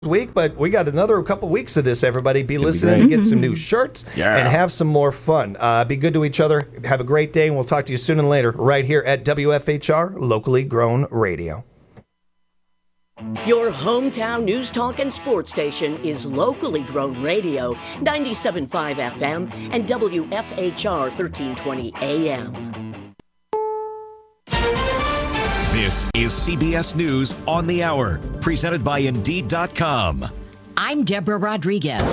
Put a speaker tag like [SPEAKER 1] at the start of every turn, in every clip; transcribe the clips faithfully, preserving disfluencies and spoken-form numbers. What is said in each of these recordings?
[SPEAKER 1] week, but we got another couple weeks of this, everybody. Be
[SPEAKER 2] Could
[SPEAKER 1] listening,
[SPEAKER 2] be
[SPEAKER 1] get some new shirts,
[SPEAKER 2] yeah.
[SPEAKER 1] and have some more fun. Uh, be good to each other. Have a great day, and we'll talk to you soon and later right here at W F H R, locally grown radio.
[SPEAKER 3] Your hometown news talk and sports station is locally grown radio, ninety-seven point five F M and W F H R thirteen twenty A M.
[SPEAKER 4] This is C B S News on the Hour, presented by Indeed dot com.
[SPEAKER 5] I'm Deborah Rodriguez.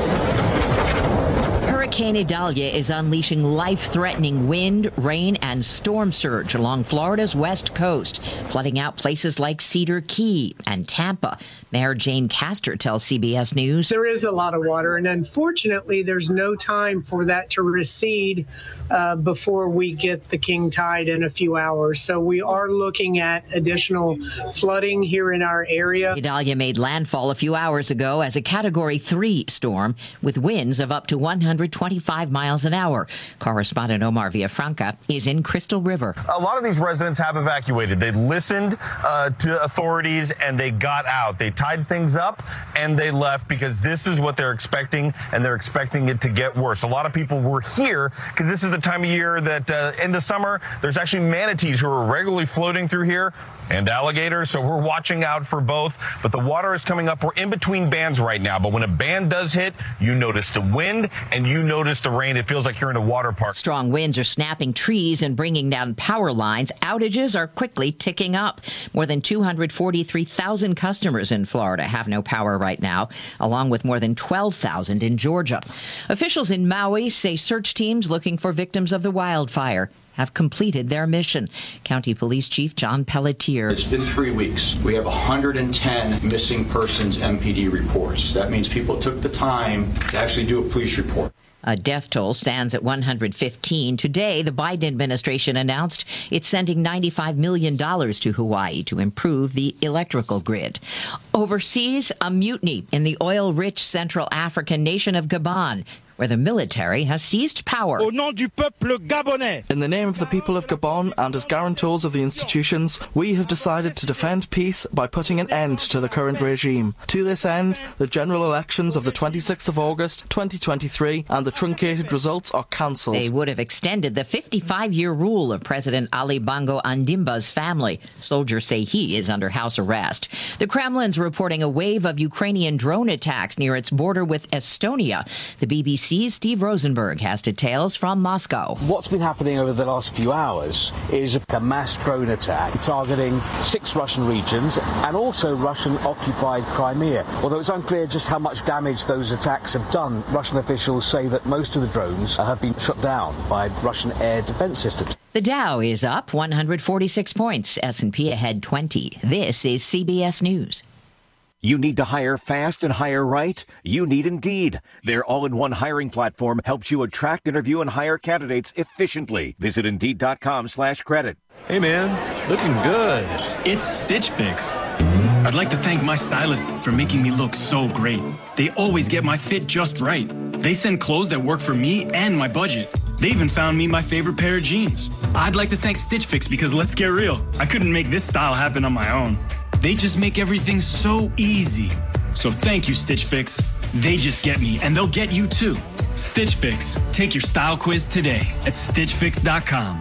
[SPEAKER 5] Hurricane Idalia is unleashing life-threatening wind, rain, and storm surge along Florida's west coast, flooding out places like Cedar Key and Tampa. Mayor Jane Castor tells C B S News.
[SPEAKER 6] There is a lot of water, and unfortunately, there's no time for that to recede uh, before we get the king tide in a few hours. So we are looking at additional flooding here in our area.
[SPEAKER 5] Idalia made landfall a few hours ago as a Category three storm with winds of up to one hundred twenty-five miles an hour. Correspondent Omar Villafranca is in Crystal River.
[SPEAKER 7] A lot of these residents have evacuated. They listened uh, to authorities and they got out. They tied things up and they left because this is what they're expecting, and they're expecting it to get worse. A lot of people were here because this is the time of year that uh, in the summer there's actually manatees who are regularly floating through here and alligators, so we're watching out for both. But the water is coming up. We're in between bands right now, but when a band does hit, you notice the wind and you notice the rain. It feels like you're in a water park.
[SPEAKER 5] Strong winds are snapping trees and bringing down power lines. Outages are quickly ticking up. More than two hundred forty-three thousand customers in Florida have no power right now, along with more than twelve thousand in Georgia. Officials in Maui say search teams looking for victims of the wildfire have completed their mission. County Police Chief John Pelletier.
[SPEAKER 8] It's been three weeks. We have one hundred ten missing persons M P D reports. That means people took the time to actually do a police report.
[SPEAKER 5] A death toll stands at one hundred fifteen. Today, the Biden administration announced it's sending ninety-five million dollars to Hawaii to improve the electrical grid. Overseas, a mutiny in the oil-rich Central African nation of Gabon, where the military has seized power.
[SPEAKER 9] Au nom du peuple gabonais. In the name of the people of Gabon and as guarantors of the institutions, we have decided to defend peace by putting an end to the current regime. To this end, the general elections of the twenty-sixth of August, twenty twenty-three, and the truncated results are cancelled.
[SPEAKER 5] They would have extended the fifty-five-year rule of President Ali Bongo Ondimba's family. Soldiers say he is under house arrest. The Kremlin's reporting a wave of Ukrainian drone attacks near its border with Estonia. The B B C Steve Rosenberg has details from Moscow.
[SPEAKER 10] What's been happening over the last few hours is a mass drone attack targeting six Russian regions and also Russian-occupied Crimea. Although it's unclear just how much damage those attacks have done, Russian officials say that most of the drones have been shot down by Russian air defense systems.
[SPEAKER 5] The Dow is up one hundred forty-six points, S and P ahead twenty. This is C B S News.
[SPEAKER 4] You need to hire fast and hire right? You need Indeed. Their all-in-one hiring platform helps you attract, interview, and hire candidates efficiently. Visit Indeed dot com slash credit.
[SPEAKER 11] Hey, man. Looking good. It's Stitch Fix. I'd like to thank my stylist for making me look so great. They always get my fit just right. They send clothes that work for me and my budget. They even found me my favorite pair of jeans. I'd like to thank Stitch Fix because let's get real, I couldn't make this style happen on my own. They just make everything so easy. So thank you, Stitch Fix. They just get me, and they'll get you too. Stitch Fix. Take your style quiz today at stitch fix dot com.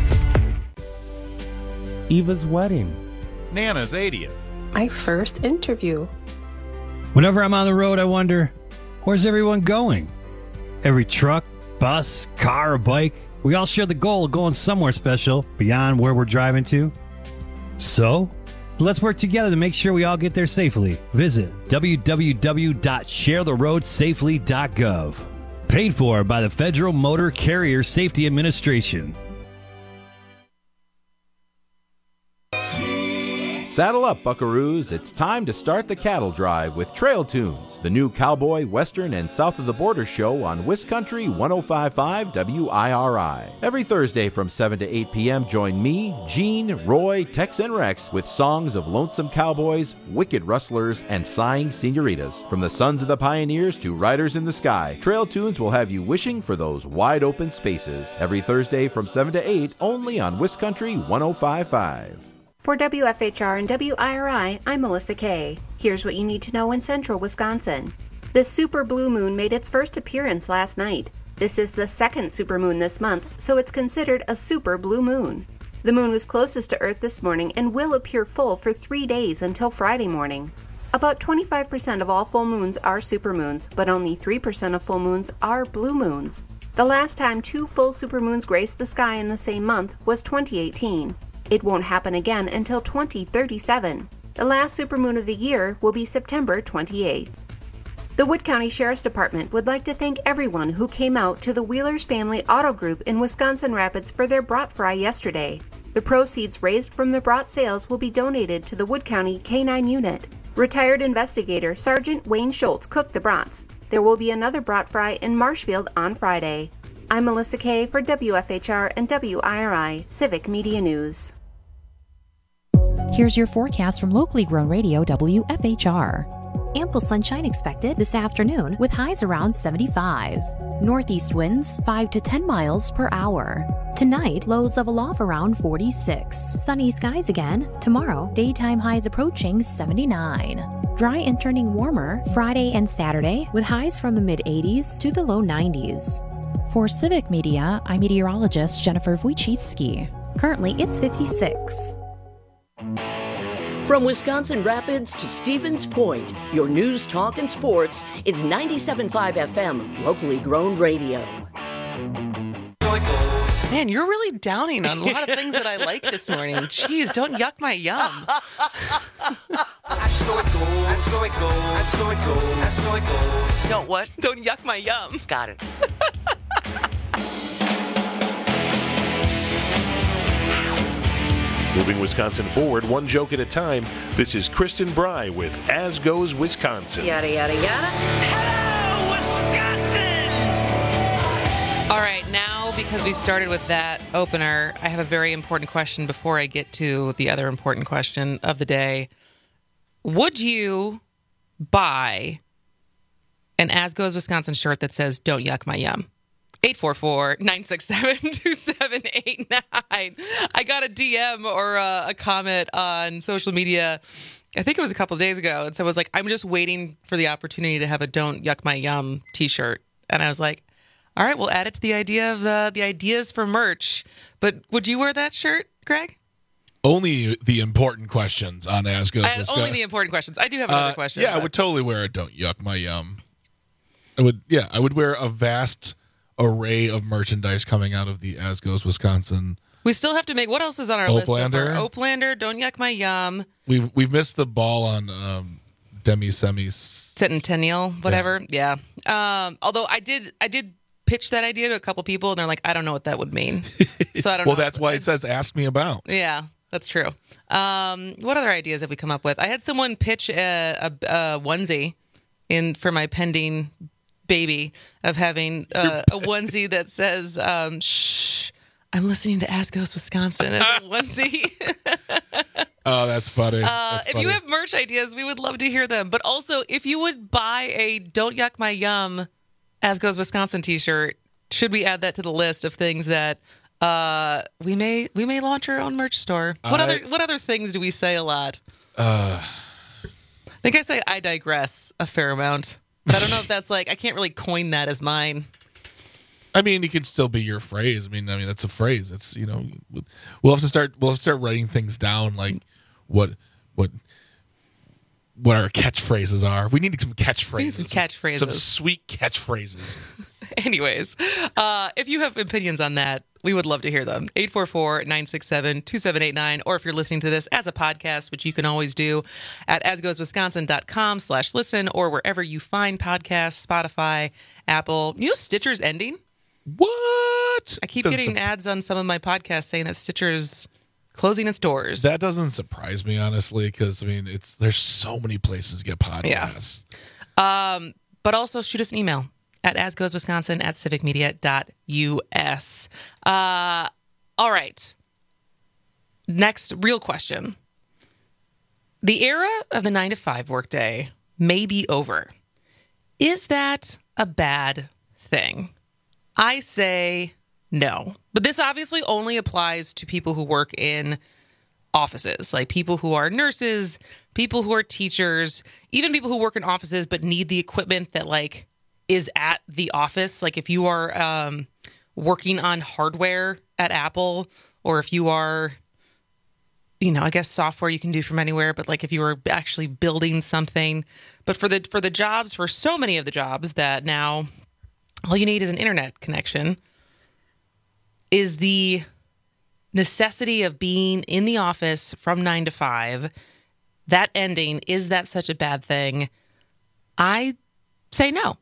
[SPEAKER 12] Eva's wedding.
[SPEAKER 13] Nana's eightieth.
[SPEAKER 14] My first interview.
[SPEAKER 15] Whenever I'm on the road, I wonder, where's everyone going? Every truck, bus, car, or bike, we all share the goal of going somewhere special beyond where we're driving to. So, let's work together to make sure we all get there safely. Visit w w w dot share the road safely dot gov. Paid for by the Federal Motor Carrier Safety Administration.
[SPEAKER 16] Saddle up, buckaroos. It's time to start the cattle drive with Trail Tunes, the new cowboy, western, and south of the border show on Wiscountry one oh five point five W I R I. Every Thursday from seven to eight p.m., join me, Gene, Roy, Tex, and Rex with songs of lonesome cowboys, wicked rustlers, and sighing senoritas. From the sons of the pioneers to riders in the sky, Trail Tunes will have you wishing for those wide open spaces. Every Thursday from seven to eight, only on Wiscountry one oh five point five.
[SPEAKER 2] For W F H R and W I R I, I'm Melissa Kay. Here's what you need to know in central Wisconsin. The super blue moon made its first appearance last night. This is the second supermoon this month, so it's considered a super blue moon. The moon was closest to Earth this morning and will appear full for three days until Friday morning. About twenty-five percent of all full moons are supermoons, but only three percent of full moons are blue moons. The last time two full supermoons graced the sky in the same month was twenty eighteen. It won't happen again until twenty thirty-seven. The last supermoon of the year will be September twenty-eighth. The Wood County Sheriff's Department would like to thank everyone who came out to the Wheelers Family Auto Group in Wisconsin Rapids for their brat fry yesterday. The proceeds raised from the brat sales will be donated to the Wood County K nine Unit. Retired investigator Sergeant Wayne Schultz cooked the brats. There will be another brat fry in Marshfield on Friday. I'm Melissa Kay for W F H R and W I R I Civic Media News.
[SPEAKER 12] Here's your forecast from locally grown radio W F H R. Ample sunshine expected this afternoon with highs around seventy-five. Northeast winds five to ten miles per hour. Tonight, lows level off around forty-six. Sunny skies again. Tomorrow, daytime highs approaching seventy-nine. Dry and turning warmer Friday and Saturday with highs from the mid eighties to the low nineties. For Civic Media, I'm meteorologist Jennifer Wojcicki. Currently, it's fifty-six.
[SPEAKER 3] From Wisconsin Rapids to Stevens Point, your news, talk, and sports is ninety-seven point five F M, locally grown radio.
[SPEAKER 13] Man, you're really downing on a lot of things that I like this morning. Jeez, don't yuck my yum. Don't what? Don't yuck my yum.
[SPEAKER 17] Got it.
[SPEAKER 18] Moving Wisconsin forward, one joke at a time. This is Kristen Bry with As Goes Wisconsin.
[SPEAKER 19] Yada, yada, yada.
[SPEAKER 13] Hello, Wisconsin! All right, now because we started with that opener, I have a very important question before I get to the other important question of the day. Would you buy an As Goes Wisconsin shirt that says, "Don't yuck my yum"? eight four four, nine six seven, two seven eight nine. I got a D M or a, a comment on social media, I think it was a couple of days ago, and so I was like, I'm just waiting for the opportunity to have a "Don't Yuck My Yum" t-shirt. And I was like, all right, we'll add it to the idea of the, the ideas for merch. But would you wear that shirt, Greg?
[SPEAKER 20] Only the important questions on As Goes
[SPEAKER 13] I,
[SPEAKER 20] Wisconsin.
[SPEAKER 13] Only the important questions. I do have another
[SPEAKER 20] uh,
[SPEAKER 13] question.
[SPEAKER 20] Yeah,
[SPEAKER 13] but.
[SPEAKER 20] I would totally wear a "Don't Yuck My Yum." I would, yeah, I would wear a vast array of merchandise coming out of the As Goes Wisconsin.
[SPEAKER 13] We still have to make, what else is on our
[SPEAKER 20] Oplander.
[SPEAKER 13] list? So Oplander, Don't Yuck My Yum.
[SPEAKER 20] We've we've missed the ball on um, Demi Semi's
[SPEAKER 13] Centennial, whatever. Yeah. yeah. Um, although I did I did pitch that idea to a couple people, and they're like, I don't know what that would mean. So I don't
[SPEAKER 20] well,
[SPEAKER 13] know.
[SPEAKER 20] Well, that's why it says "Ask me about."
[SPEAKER 13] Yeah, that's true. Um, what other ideas have we come up with? I had someone pitch a, a, a onesie in for my pending baby of having uh, a onesie that says, um, "Shh, I'm listening to As Goes Wisconsin" as a onesie.
[SPEAKER 20] Oh, that's funny.
[SPEAKER 13] Uh,
[SPEAKER 20] that's
[SPEAKER 13] if
[SPEAKER 20] funny.
[SPEAKER 13] you have merch ideas, we would love to hear them. But also, if you would buy a "Don't Yuck My Yum" As Goes Wisconsin t-shirt, should we add that to the list of things that uh, we may we may launch our own merch store? What
[SPEAKER 20] I,
[SPEAKER 13] other what other things do we say a lot?
[SPEAKER 20] Uh,
[SPEAKER 13] I think I say "I digress" a fair amount. But I don't know if that's like, I can't really coin that as mine.
[SPEAKER 20] I mean, it could still be your phrase. I mean, I mean that's a phrase. It's, you know, we'll have to start. We'll have to start writing things down, like what, what, what our catchphrases are. We need some catchphrases.
[SPEAKER 13] We need some catchphrases.
[SPEAKER 20] Some sweet catchphrases.
[SPEAKER 13] Anyways, uh, if you have opinions on that, we would love to hear them. eight four four, nine six seven, two seven eight nine. Or if you're listening to this as a podcast, which you can always do at asgoeswisconsin.com slash listen or wherever you find podcasts, Spotify, Apple. You know Stitcher's ending?
[SPEAKER 20] What?
[SPEAKER 13] I keep
[SPEAKER 20] Doesn't
[SPEAKER 13] getting
[SPEAKER 20] sup-
[SPEAKER 13] ads on some of my podcasts saying that Stitcher's closing its doors.
[SPEAKER 20] That doesn't surprise me, honestly, because, I mean, it's there's so many places to get podcasts.
[SPEAKER 13] Yeah. Um, but also shoot us an email at asgoeswisconsin at civicmedia.us. Uh, all right. Next real question. The era of the nine to five workday may be over. Is that a bad thing? I say no. But this obviously only applies to people who work in offices, like people who are nurses, people who are teachers, even people who work in offices but need the equipment that like is at the office. Like if you are um, working on hardware at Apple, or if you are, you know, I guess software you can do from anywhere, but like if you were actually building something, but for the for the jobs, for so many of the jobs that now all you need is an internet connection, is the necessity of being in the office from nine to five, that ending, is that such a bad thing? I say no.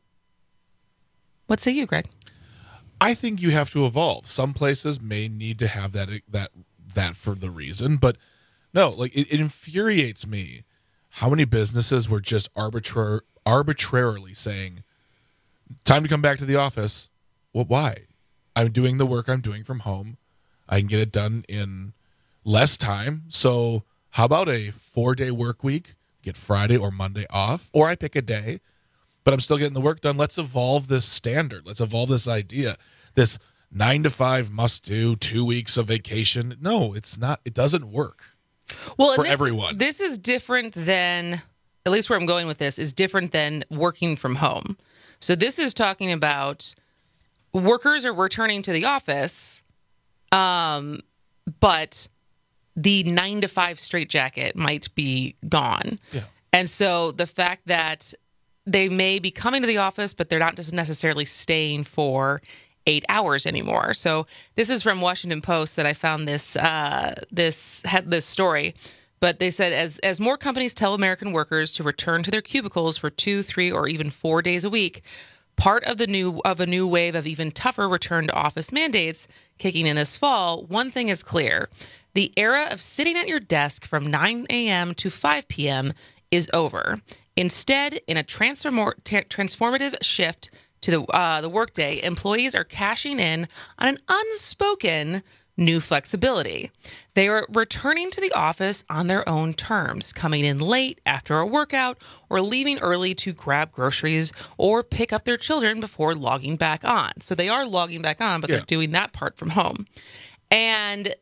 [SPEAKER 13] What say you, Greg?
[SPEAKER 20] I think you have to evolve. Some places may need to have that that that for the reason, but no, like it, it infuriates me how many businesses were just arbitrar- arbitrarily saying, time to come back to the office. Well, why? I'm doing the work I'm doing from home. I can get it done in less time. So how about a four-day work week, get Friday or Monday off, or I pick a day, but I'm still getting the work done. Let's evolve this standard. Let's evolve this idea, this nine to five must do, two weeks of vacation. No, it's not. It doesn't work
[SPEAKER 13] well,
[SPEAKER 20] for
[SPEAKER 13] this,
[SPEAKER 20] everyone.
[SPEAKER 13] This is different than, at least where I'm going with this, is different than working from home. So this is talking about workers are returning to the office, um, but the nine to five straitjacket might be gone.
[SPEAKER 20] Yeah.
[SPEAKER 13] And so the fact that they may be coming to the office, but they're not just necessarily staying for eight hours anymore. So this is from Washington Post that I found this uh, this had this story. But they said as as more companies tell American workers to return to their cubicles for two, three, or even four days a week, part of the new of a new wave of even tougher return to office mandates kicking in this fall, one thing is clear. The era of sitting at your desk from nine a.m. to five p.m. is over. Instead, in a transform- t- transformative shift to the uh, the workday, employees are cashing in on an unspoken new flexibility. They are returning to the office on their own terms, coming in late after a workout or leaving early to grab groceries or pick up their children before logging back on. So they are logging back on, but
[SPEAKER 20] Yeah.
[SPEAKER 13] they're doing that part from home. And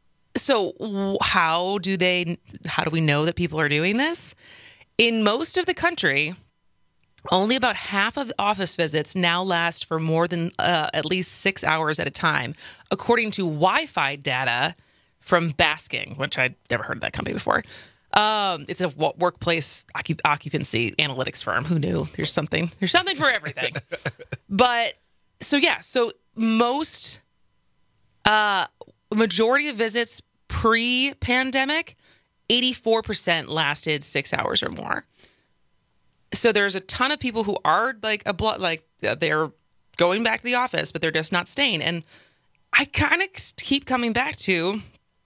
[SPEAKER 13] so how do they, how do we know that people are doing this? In most of the country, only about half of office visits now last for more than uh, at least six hours at a time, according to Wi-Fi data from Basking, which I'd never heard of that company before. Um, it's a w- workplace occup- occupancy analytics firm. Who knew? There's something. There's something for everything. But so yeah, so most uh, majority of visits pre-pandemic, eighty-four percent lasted six hours or more. So there's a ton of people who are like a blo- like they're going back to the office, but they're just not staying. And I kind of keep coming back to,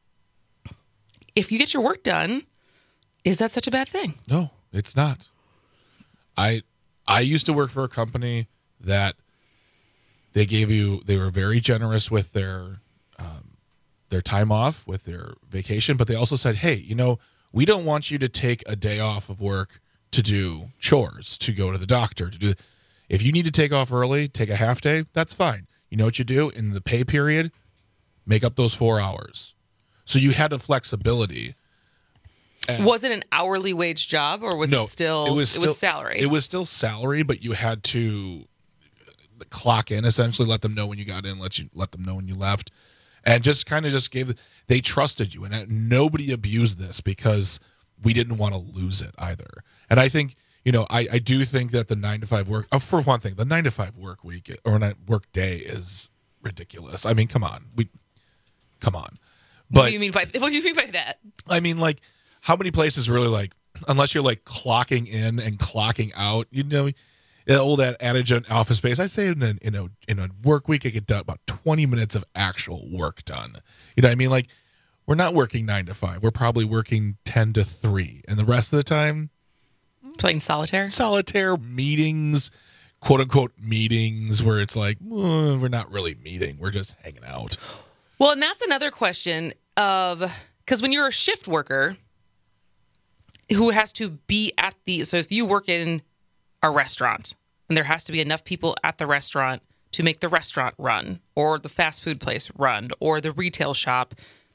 [SPEAKER 13] if you get your work done, is that such a bad thing?
[SPEAKER 20] No, it's not. I I used to work for a company that they gave you, they were very generous with their um, their time off, with their vacation, but they also said, hey, you know, we don't want you to take a day off of work to do chores, to go to the doctor, to do. If you need to take off early, take a half day, that's fine. You know what you do in the pay period? Make up those four hours. So you had a flexibility. And
[SPEAKER 13] was it an hourly wage job, or was
[SPEAKER 20] no,
[SPEAKER 13] it still
[SPEAKER 20] it was, still,
[SPEAKER 13] it was salary?
[SPEAKER 20] It was still salary, but you had to clock in, essentially, let them know when you got in, let you let them know when you left, and just kind of just gave. They trusted you, and nobody abused this because we didn't want to lose it either. And I think, you know, I, I do think that the nine to five work, oh, for one thing, the nine to five work week or work day is ridiculous. I mean, come on, we, come on. But
[SPEAKER 13] what do you mean by what do you mean by that?
[SPEAKER 20] I mean, like, how many places really, like, unless you're like clocking in and clocking out, you know, the old adage in office space, I'd say in a, in a in a work week, I get done about twenty minutes of actual work done. You know what I mean? Like, we're not working nine to five. We're probably working ten to three, and the rest of the time,
[SPEAKER 13] playing solitaire.
[SPEAKER 20] Solitaire meetings, quote unquote meetings, where it's like, well, we're not really meeting. We're just hanging out.
[SPEAKER 13] Well, and that's another question of, because when you're a shift worker who has to be at the, so if you work in a restaurant and there has to be enough people at the restaurant to make the restaurant run, or the fast food place run, or the retail shop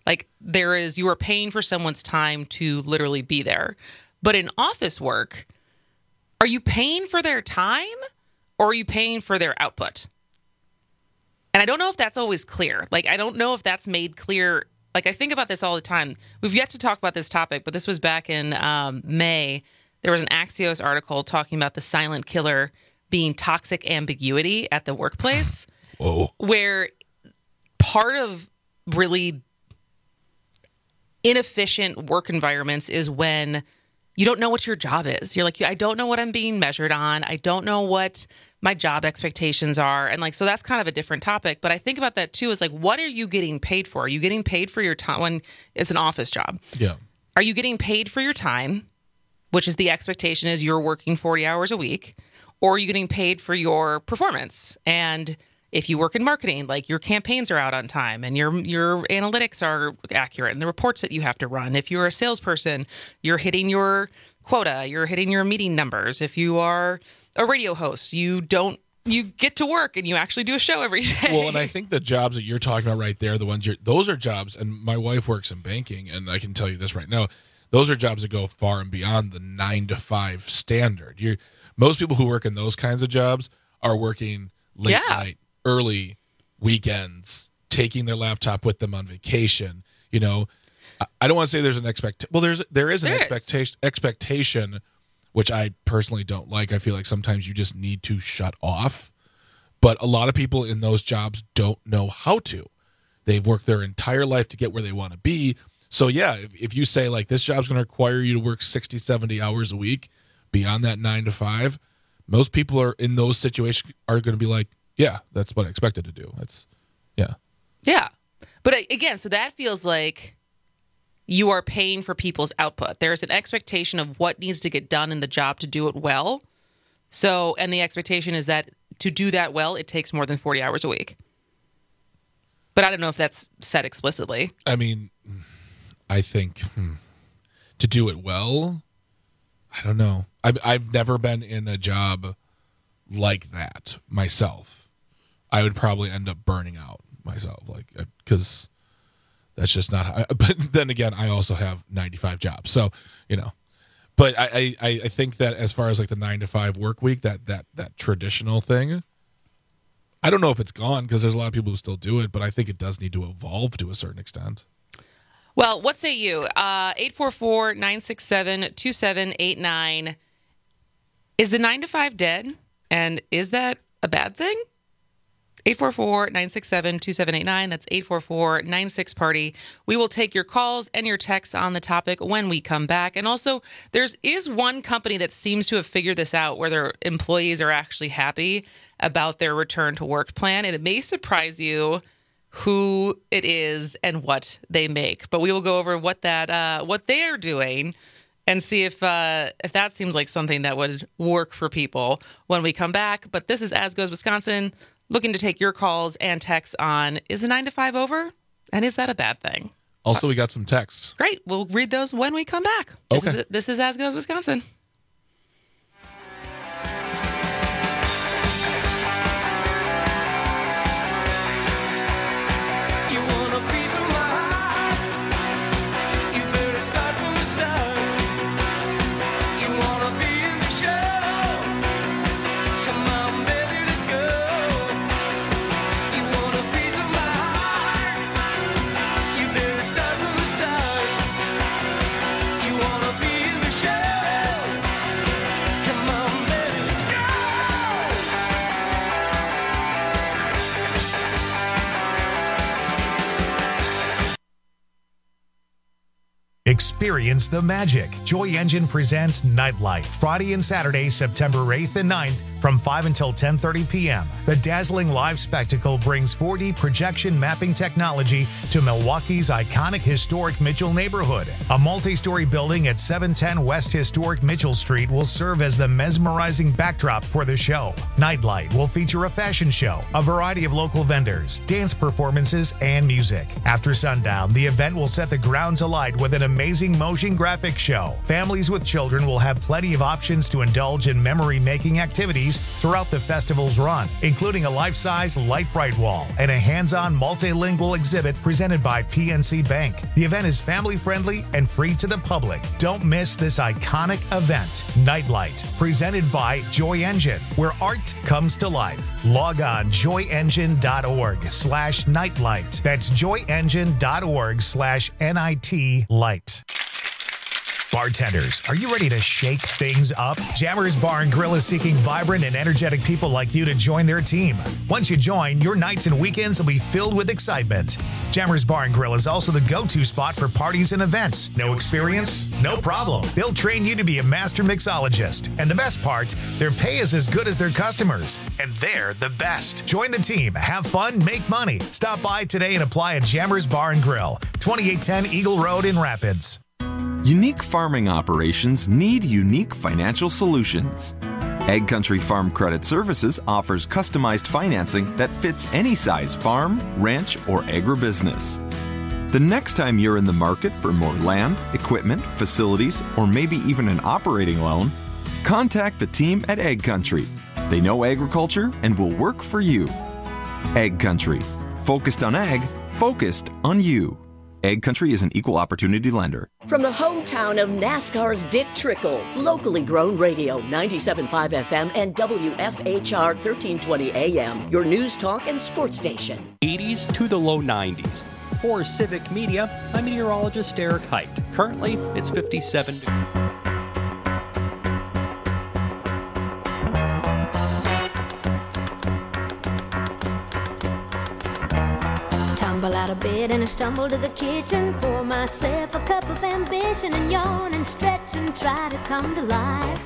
[SPEAKER 13] Like there is, you are paying for someone's time to literally be there. But in office work, are you paying for their time or are you paying for their output? And I don't know if that's always clear. Like, I don't know if that's made clear. Like, I think about this all the time. We've yet to talk about this topic, but this was back in um, May. There was an Axios article talking about the silent killer being toxic ambiguity at the workplace.
[SPEAKER 20] Whoa. Where
[SPEAKER 13] part of really inefficient work environments is when you don't know what your job is. You're like, I don't know what I'm being measured on. I don't know what my job expectations are. And like, so that's kind of a different topic. But I think about that too, is like, what are you getting paid for? Are you getting paid for your time when it's an office job?
[SPEAKER 20] Yeah.
[SPEAKER 13] Are you getting paid for your time, which is the expectation is you're working forty hours a week, or are you getting paid for your performance? And if you work in marketing, like your campaigns are out on time and your your analytics are accurate and the reports that you have to run. If you're a salesperson, you're hitting your quota, you're hitting your meeting numbers. If you are a radio host, you don't you get to work and you actually do a show every day.
[SPEAKER 20] Well, and I think the jobs that you're talking about right there, the ones you're those are jobs, and my wife works in banking, and I can tell you this right now, those are jobs that go far and beyond the nine to five standard. You most people who work in those kinds of jobs are working late
[SPEAKER 13] yeah.
[SPEAKER 20] night, early weekends, taking their laptop with them on vacation. You know, I, I don't want to say there's an expect. Well, there's there is an
[SPEAKER 13] there
[SPEAKER 20] expectation
[SPEAKER 13] is.
[SPEAKER 20] expectation, which I personally don't like. I feel like sometimes you just need to shut off. But a lot of people in those jobs don't know how to. They've worked their entire life to get where they want to be. So yeah, if, if you say like this job's going to require you to work sixty, seventy hours a week beyond that nine to five, most people are in those situations are going to be like, yeah, that's what I expected to do. That's, yeah.
[SPEAKER 13] Yeah. But again, so that feels like you are paying for people's output. There's an expectation of what needs to get done in the job to do it well. So, and the expectation is that to do that well, it takes more than forty hours a week. But I don't know if that's said explicitly.
[SPEAKER 20] I mean, I think hmm, to do it well, I don't know. I've, I've never been in a job like that myself. I would probably end up burning out myself, like, because that's just not how I, but then again, I also have ninety-five jobs. So, you know, but I, I, I think that as far as like the nine to five work week, that, that, that traditional thing, I don't know if it's gone because there's a lot of people who still do it, but I think it does need to evolve to a certain extent.
[SPEAKER 13] Well, what say you? Uh, eight four four, nine six seven, two seven eight nine. Is the nine to five dead? And is that a bad thing? eight four four, nine six seven, two seven eight nine. That's eight four four, nine six, party. We will take your calls and your texts on the topic when we come back. And also, there is one company that seems to have figured this out where their employees are actually happy about their return to work plan. And it may surprise you who it is and what they make. But we will go over what that uh, what they are doing and see if uh, if that seems like something that would work for people when we come back. But this is As Goes Wisconsin, looking to take your calls and texts on, is the nine to five over? And is that a bad thing?
[SPEAKER 20] Also, we got some texts.
[SPEAKER 13] Great. We'll read those when we come back.
[SPEAKER 20] Okay.
[SPEAKER 13] This is, this is As Goes Wisconsin.
[SPEAKER 17] Experience the magic. Joy Engine presents Nightlight, Friday and Saturday, September eighth and ninth, from five until ten thirty p.m. The dazzling live spectacle brings four D projection mapping technology to Milwaukee's iconic historic Mitchell neighborhood. A multi-story building at seven ten West Historic Mitchell Street will serve as the mesmerizing backdrop for the show. Nightlight will feature a fashion show, a variety of local vendors, dance performances, and music. After sundown, the event will set the grounds alight with an amazing motion graphics show. Families with children will have plenty of options to indulge in memory-making activities activities throughout the festival's run, including a life-size light bright wall and a hands-on multilingual exhibit presented by P N C Bank. The event is family-friendly and free to the public. Don't miss this iconic event, Nightlight, presented by Joy Engine, where art comes to life. Log on joyengine.org slash nightlight. That's joyengine.org slash N-I-T light. Bartenders, are you ready to shake things up? Jammers Bar and Grill is seeking vibrant and energetic people like you to join their team. Once you join, your nights and weekends will be filled with excitement. Jammers Bar and Grill is also the go-to spot for parties and events. No experience? No problem. They'll train you to be a master mixologist. And the best part, their pay is as good as their customers. And they're the best. Join the team, have fun, make money. Stop by today and apply at Jammers Bar and Grill, twenty-eight ten Eagle Road in Rapids.
[SPEAKER 19] Unique farming operations need unique financial solutions. Egg Country Farm Credit Services offers customized financing that fits any size farm, ranch, or agribusiness. The next time you're in the market for more land, equipment, facilities, or maybe even an operating loan, contact the team at Egg Country. They know agriculture and will work for you. Egg Country. Focused on ag, focused on you. Egg Country is an equal opportunity lender.
[SPEAKER 3] From the hometown of NASCAR's Dick Trickle, locally grown radio, ninety-seven point five F M and W F H R thirteen twenty A M, your news talk and sports station.
[SPEAKER 21] eighties to the low nineties. For Civic Media, I'm meteorologist Eric Height. Currently, it's fifty-seven degrees.
[SPEAKER 22] Tumble out of bed and I stumble to the kitchen, pour myself a cup of ambition and yawn and stretch and try to come to life.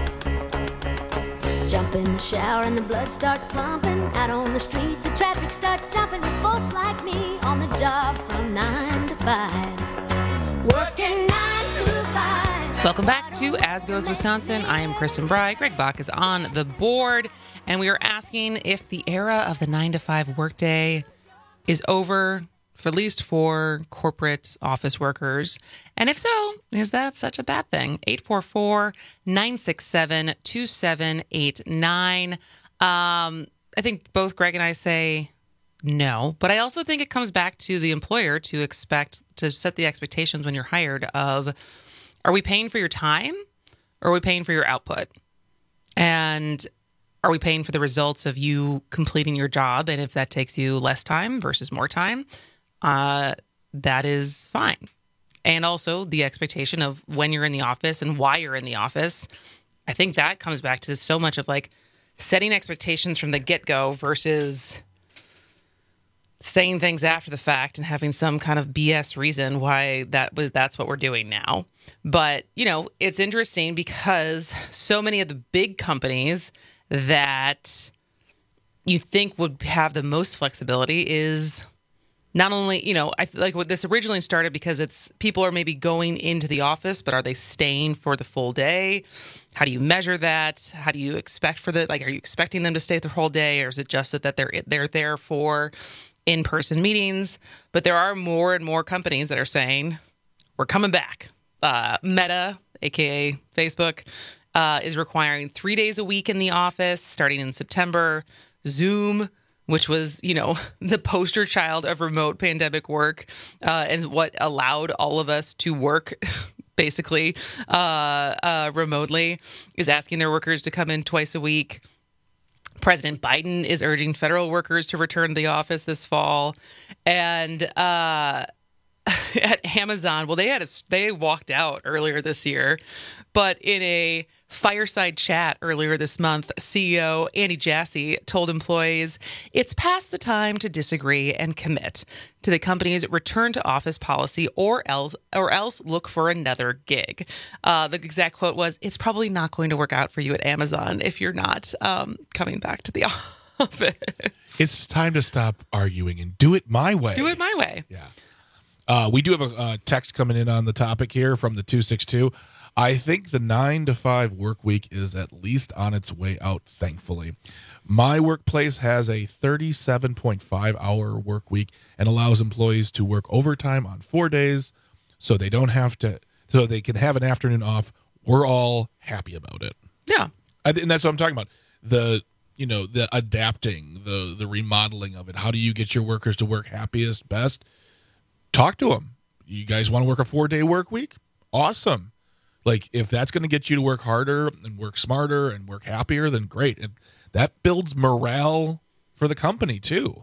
[SPEAKER 22] Jump in the shower and the blood starts pumping. Out on the streets the traffic starts jumping with folks like me on the job from nine to five. Working nine to five.
[SPEAKER 13] Welcome back to As Goes Wisconsin. I am Kristen Bry. Greg Bach is on the board, and we are asking if the era of the nine to five workday is over, for at least for corporate office workers. And if so, is that such a bad thing? eight four four, nine six seven, two seven eight nine. Um, I think both Greg and I say no, but I also think it comes back to the employer to expect, to set the expectations when you're hired of, are we paying for your time or are we paying for your output? And are we paying for the results of you completing your job? And if that takes you less time versus more time, uh, that is fine. And also the expectation of when you're in the office and why you're in the office. I think that comes back to so much of like setting expectations from the get-go versus saying things after the fact and having some kind of B S reason why that was that's what we're doing now. But, you know, it's interesting because so many of the big companies that you think would have the most flexibility is not only, you know, I like what this originally started because it's people are maybe going into the office, but are they staying for the full day? How do you measure that? How do you expect for the, like, are you expecting them to stay the whole day, or is it just that they're they're there for in-person meetings? But there are more and more companies that are saying we're coming back. Uh, Meta, aka Facebook, Uh, is requiring three days a week in the office starting in September. Zoom, which was, you know, the poster child of remote pandemic work uh, and what allowed all of us to work basically uh, uh, remotely, is asking their workers to come in twice a week. President Biden is urging federal workers to return to the office this fall. And uh, at Amazon, well, they had a, they walked out earlier this year, but in a fireside chat earlier this month, C E O Andy Jassy told employees it's past the time to disagree and commit to the company's return to office policy, or else or else look for another gig. Uh, the exact quote was, "It's probably not going to work out for you at Amazon if you're not um, coming back to the office."
[SPEAKER 20] It's time to stop arguing and do it my way.
[SPEAKER 13] Do it my way.
[SPEAKER 20] Yeah. Uh, we do have a, a text coming in on the topic here from the two six two. I think the nine to five work week is at least on its way out, thankfully. My workplace has a thirty-seven point five hour work week and allows employees to work overtime on four days so they don't have to, so they can have an afternoon off. We're all happy about it.
[SPEAKER 13] Yeah.
[SPEAKER 20] I, and that's what I'm talking about. the you know the adapting, the the remodeling of it. How do you get your workers to work happiest, best? Talk to them. You guys want to work a four-day work week? Awesome. Like, if that's going to get you to work harder and work smarter and work happier, then great. And that builds morale for the company, too.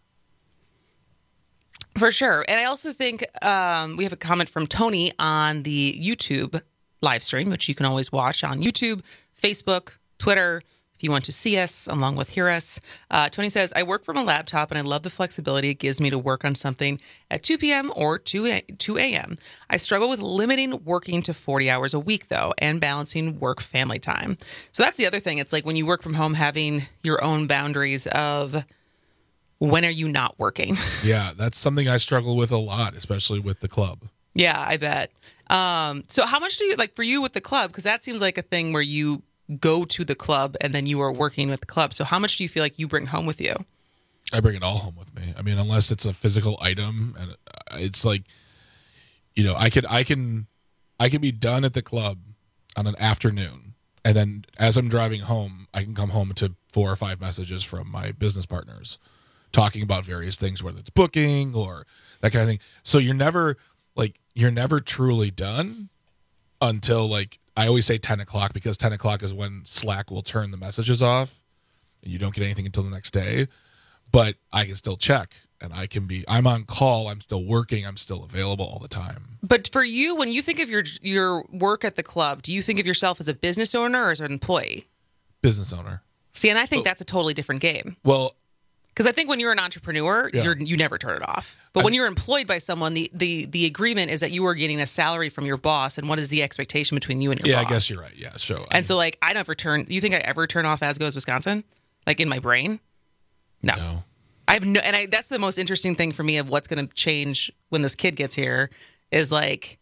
[SPEAKER 13] For sure. And I also think um, we have a comment from Tony on the YouTube live stream, which you can always watch on YouTube, Facebook, Twitter, if you want to see us along with hear us. Uh, Tony says, I work from a laptop and I love the flexibility it gives me to work on something at two p.m. or two a.m. I struggle with limiting working to forty hours a week, though, and balancing work-family time. So that's the other thing. It's like when you work from home, having your own boundaries of when are you not working?
[SPEAKER 20] Yeah, that's something I struggle with a lot, especially with the club.
[SPEAKER 13] Yeah, I bet. Um, so how much do you, like for you with the club, because that seems like a thing where you go to the club and then you are working with the club. So how much do you feel like you bring home with you?
[SPEAKER 20] I bring it all home with me. I mean, unless it's a physical item, and it's like, you know, I could, I can, I can be done at the club on an afternoon, and then as I'm driving home, I can come home to four or five messages from my business partners talking about various things, whether it's booking or that kind of thing. So you're never like, you're never truly done until like, I always say ten o'clock because ten o'clock is when Slack will turn the messages off and you don't get anything until the next day. But I can still check and I can be, I'm on call, I'm still working, I'm still available all the time.
[SPEAKER 13] But for you, when you think of your your work at the club, do you think of yourself as a business owner or as an employee?
[SPEAKER 20] Business owner.
[SPEAKER 13] See, and I think oh. that's a totally different game.
[SPEAKER 20] Well,
[SPEAKER 13] because I think when you're an entrepreneur,
[SPEAKER 20] yeah.
[SPEAKER 13] you're, you never turn it off. But I, when you're employed by someone, the, the the agreement is that you are getting a salary from your boss, and what is the expectation between you and your
[SPEAKER 20] yeah,
[SPEAKER 13] boss?
[SPEAKER 20] Yeah, I guess you're right. Yeah, sure.
[SPEAKER 13] And
[SPEAKER 20] I mean,
[SPEAKER 13] so, like, I never turn. You think I ever turn off As Goes Wisconsin? Like in my brain? No.
[SPEAKER 20] no.
[SPEAKER 13] I have no, and I, that's the most interesting thing for me of what's going to change when this kid gets here is like,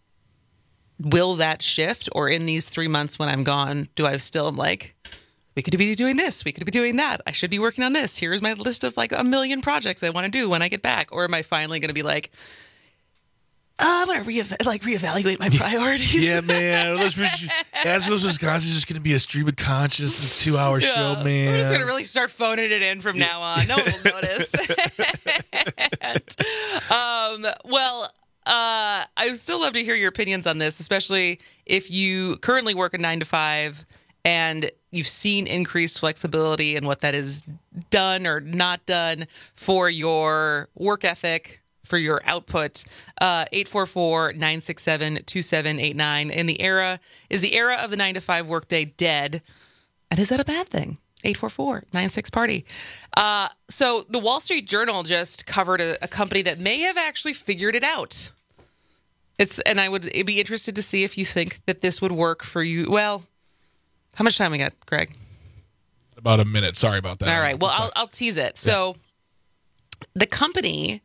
[SPEAKER 13] will that shift, or in these three months when I'm gone, do I still am like, we could be doing this, we could be doing that, I should be working on this, here's my list of like a million projects I want to do when I get back? Or am I finally going to be like, oh, I'm going to re- like reevaluate my priorities?
[SPEAKER 20] Yeah, man. As Goes Wisconsin is just going to be a stream of consciousness. It's a two-hour yeah. show, man.
[SPEAKER 13] We're just going to really start phoning it in from now on. No one will notice. and, um, well, uh, I would still love to hear your opinions on this, especially if you currently work a nine to five and you've seen increased flexibility and what that is done or not done for your work ethic, for your output. uh, eight four four, nine six seven, two seven eight nine. In the era, is the era of the nine to five workday dead? And is that a bad thing? eight four four, nine six party. Uh, so the Wall Street Journal just covered a, a company that may have actually figured it out. It's and I would it'd be interested to see if you think that this would work for you. Well, how much time we got, Greg?
[SPEAKER 20] About a minute. Sorry about that.
[SPEAKER 13] All right. Well, I'll, I'll tease it. So yeah. The company,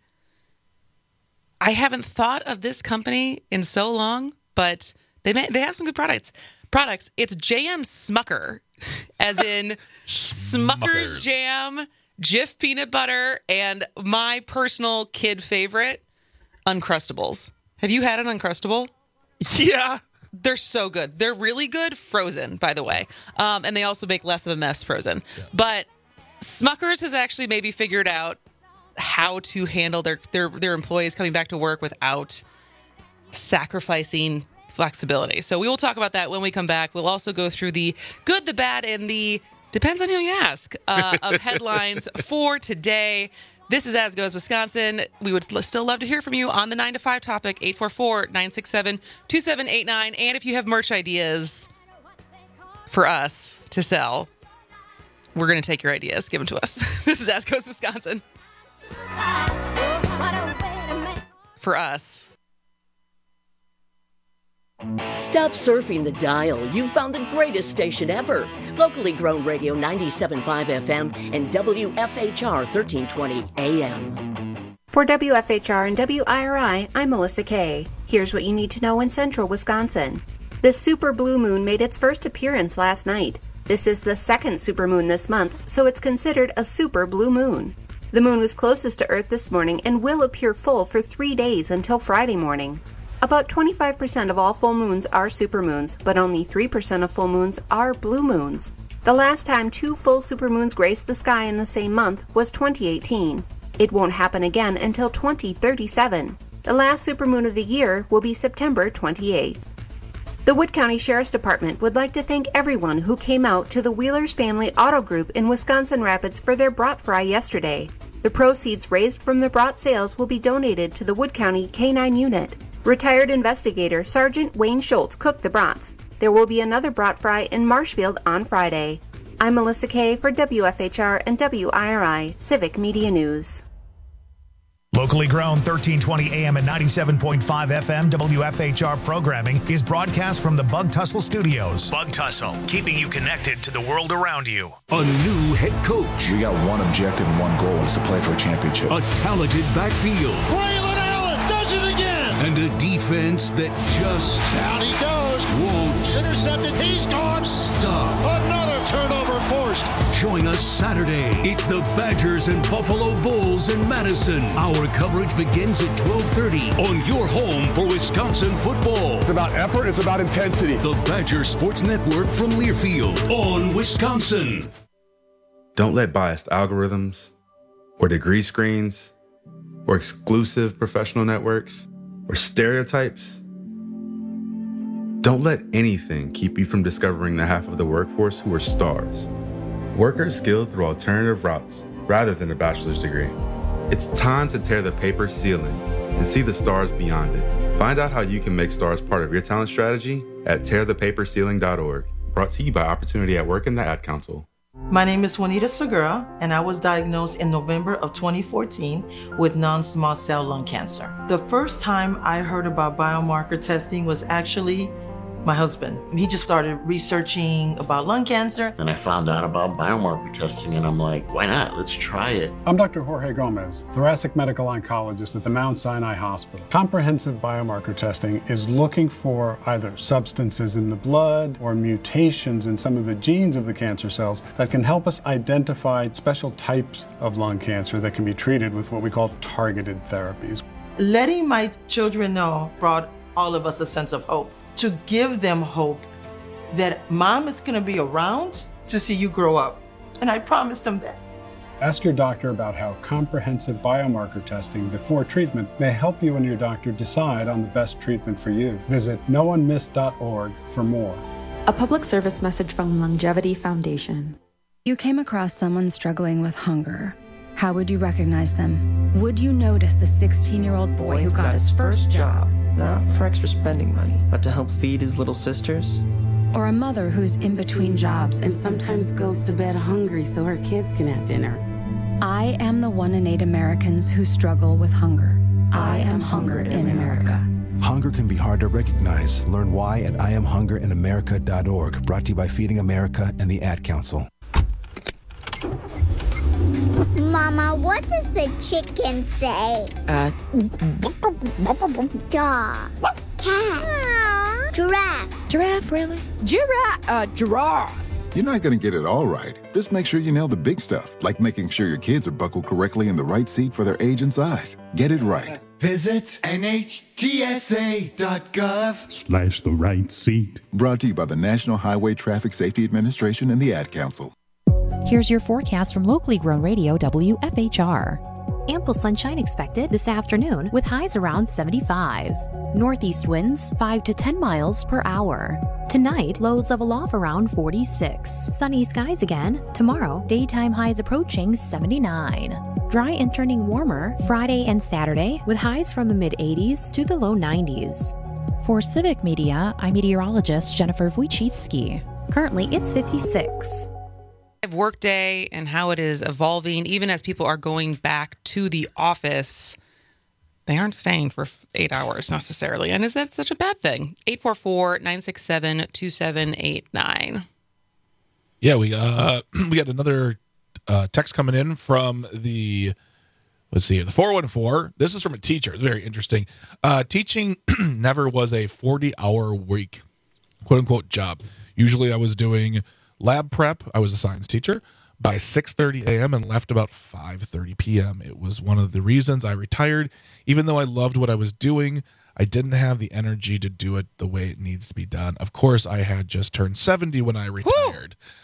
[SPEAKER 13] I haven't thought of this company in so long, but they may, they have some good products. Products. It's J M Smucker, as in Smucker's Jam, Jif peanut butter, and my personal kid favorite, Uncrustables. Have you had an Uncrustable?
[SPEAKER 20] Yeah.
[SPEAKER 13] They're so good. They're really good frozen, by the way. Um, and they also make less of a mess frozen. Yeah. But Smucker's has actually maybe figured out how to handle their, their, their employees coming back to work without sacrificing flexibility. So we will talk about that when we come back. We'll also go through the good, the bad, and the depends on who you ask uh, of headlines for today. This is As Goes Wisconsin. We would still love to hear from you on the nine to five topic, eight four four, nine six seven, two seven eight nine. And if you have merch ideas for us to sell, we're going to take your ideas. Give them to us. This is As Goes Wisconsin. For us.
[SPEAKER 3] Stop surfing the dial. You've found the greatest station ever. Locally grown radio ninety-seven point five F M and W F H R thirteen twenty A M.
[SPEAKER 2] For W F H R and W I R I, I'm Melissa Kay. Here's what you need to know in central Wisconsin. The super blue moon made its first appearance last night. This is the second supermoon this month, so it's considered a super blue moon. The moon was closest to Earth this morning and will appear full for three days until Friday morning. About twenty-five percent of all full moons are supermoons, but only three percent of full moons are blue moons. The last time two full supermoons graced the sky in the same month was twenty eighteen. It won't happen again until twenty thirty-seven. The last supermoon of the year will be September twenty-eighth. The Wood County Sheriff's Department would like to thank everyone who came out to the Wheelers Family Auto Group in Wisconsin Rapids for their brat fry yesterday. The proceeds raised from the brat sales will be donated to the Wood County K nine unit. Retired investigator Sergeant Wayne Schultz cooked the brats. There will be another brat fry in Marshfield on Friday. I'm Melissa Kay for W F H R and W I R I Civic Media News.
[SPEAKER 17] Locally grown, thirteen twenty A M and ninety-seven point five F M W F H R programming is broadcast from the Bug Tussle Studios. Bug Tussle, keeping you connected to the world around you.
[SPEAKER 1] A new head coach.
[SPEAKER 6] We got one objective and one goal, is to play for a championship.
[SPEAKER 1] A talented backfield.
[SPEAKER 23] Braylon Allen does it again.
[SPEAKER 1] And a defense that just...
[SPEAKER 23] Down he goes.
[SPEAKER 1] Won't.
[SPEAKER 23] Intercepted. He's gone.
[SPEAKER 1] Stop.
[SPEAKER 23] Another turnover forced.
[SPEAKER 1] Join us Saturday. It's the Badgers and Buffalo Bulls in Madison. Our coverage begins at twelve thirty on your home for Wisconsin football.
[SPEAKER 24] It's about effort. It's about intensity.
[SPEAKER 1] The Badger Sports Network from Learfield on Wisconsin.
[SPEAKER 25] Don't let biased algorithms or degree screens or exclusive professional networks or stereotypes. Don't let anything keep you from discovering the half of the workforce who are stars. Workers skilled through alternative routes rather than a bachelor's degree. It's time to tear the paper ceiling and see the stars beyond it. Find out how you can make stars part of your talent strategy at tear the paper ceiling dot org. Brought to you by Opportunity at Work and the Ad Council.
[SPEAKER 26] My name is Juanita Segura, and I was diagnosed in November of twenty fourteen with non-small cell lung cancer. The first time I heard about biomarker testing was actually my husband. He just started researching about lung cancer.
[SPEAKER 27] And I found out about biomarker testing, and I'm like, why not? Let's try it.
[SPEAKER 28] I'm Doctor Jorge Gomez, thoracic medical oncologist at the Mount Sinai Hospital. Comprehensive biomarker testing is looking for either substances in the blood or mutations in some of the genes of the cancer cells that can help us identify special types of lung cancer that can be treated with what we call targeted therapies.
[SPEAKER 26] Letting my children know brought all of us a sense of hope. To give them hope that mom is going to be around to see you grow up. And I promised them that.
[SPEAKER 28] Ask your doctor about how comprehensive biomarker testing before treatment may help you and your doctor decide on the best treatment for you. Visit no one missed dot org for more.
[SPEAKER 29] A public service message from Longevity Foundation.
[SPEAKER 30] You came across someone struggling with hunger. How would you recognize them? Would you notice a sixteen-year-old boy who got his first job?
[SPEAKER 31] Not for extra spending money, but to help feed his little sisters.
[SPEAKER 30] Or a mother who's in between jobs and
[SPEAKER 32] sometimes goes to bed hungry so her kids can have dinner.
[SPEAKER 30] I am the one in eight Americans who struggle with hunger. I am Hunger in America.
[SPEAKER 33] Hunger can be hard to recognize. Learn why at I am hunger in america dot org. Brought to you by Feeding America and the Ad Council.
[SPEAKER 34] Mama, what does the chicken say?
[SPEAKER 32] Uh,
[SPEAKER 34] dog, cat, giraffe.
[SPEAKER 30] Giraffe, really?
[SPEAKER 32] Giraffe, uh, giraffe.
[SPEAKER 6] You're not going to get it all right. Just make sure you nail the big stuff, like making sure your kids are buckled correctly in the right seat for their age and size. Get it right.
[SPEAKER 35] Visit N H T S A dot gov
[SPEAKER 6] Slash the right seat. Brought to you by the National Highway Traffic Safety Administration and the Ad Council.
[SPEAKER 12] Here's your forecast from locally grown radio W F H R. Ample sunshine expected this afternoon with highs around seventy-five. Northeast winds five to ten miles per hour. Tonight, lows level off around forty-six. Sunny skies again. Tomorrow, daytime highs approaching seventy-nine. Dry and turning warmer Friday and Saturday with highs from the mid eighties to the low nineties. For Civic Media, I'm meteorologist Jennifer Wojcicki. Currently, it's fifty-six.
[SPEAKER 13] Workday and how it is evolving, even as people are going back to the office. They aren't staying for eight hours necessarily. And is that such a bad thing? eight four four, nine six seven, two seven eight nine.
[SPEAKER 20] Yeah, we uh we got another uh, text coming in from the, let's see, the four one four. This is from a teacher. It's very interesting. Uh, teaching never was a forty-hour week, quote-unquote, job. Usually I was doing lab prep. I was a science teacher by six thirty a.m. and left about five thirty p.m. It was one of the reasons I retired. Even though I loved what I was doing, I didn't have the energy to do it the way it needs to be done. Of course, I had just turned seventy when I retired.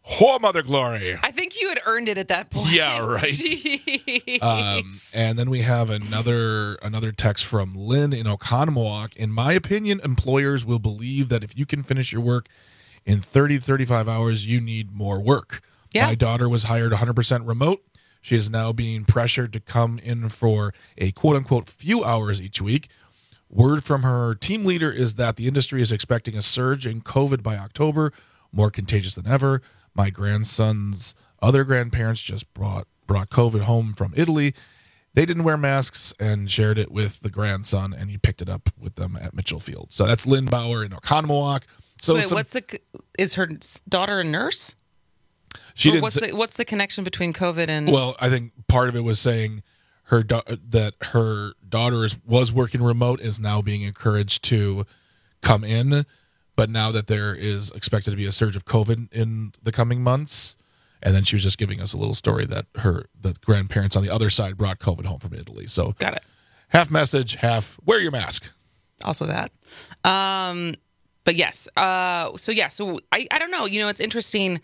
[SPEAKER 20] Oh, Mother Glory.
[SPEAKER 13] I think you had earned it at that point.
[SPEAKER 20] Yeah, right. um, and then we have another another text from Lynn in Oconomowoc. In my opinion, employers will believe that if you can finish your work in thirty to thirty-five hours, you need more work.
[SPEAKER 13] Yeah.
[SPEAKER 20] My daughter was hired one hundred percent remote. She is now being pressured to come in for a quote-unquote few hours each week. Word from her team leader is that the industry is expecting a surge in COVID by October, more contagious than ever. My grandson's other grandparents just brought brought COVID home from Italy. They didn't wear masks and shared it with the grandson, and he picked it up with them at Mitchell Field. So that's Lynn Bauer in Oconomowoc.
[SPEAKER 13] So,
[SPEAKER 20] So
[SPEAKER 13] wait,
[SPEAKER 20] some-
[SPEAKER 13] what's the is her daughter a nurse?
[SPEAKER 20] She
[SPEAKER 13] Or
[SPEAKER 20] didn't
[SPEAKER 13] what's
[SPEAKER 20] say-
[SPEAKER 13] the what's the connection between COVID and?
[SPEAKER 20] Well, I think part of it was saying her da- that her daughter is, was working remote, is now being encouraged to come in, but now that there is expected to be a surge of COVID in the coming months, and then she was just giving us a little story that her the grandparents on the other side brought COVID home from Italy. So
[SPEAKER 13] got it.
[SPEAKER 20] Half message, half wear your mask.
[SPEAKER 13] Also that. Um, but yes. Uh, so yeah. So I, I don't know. You know, it's interesting.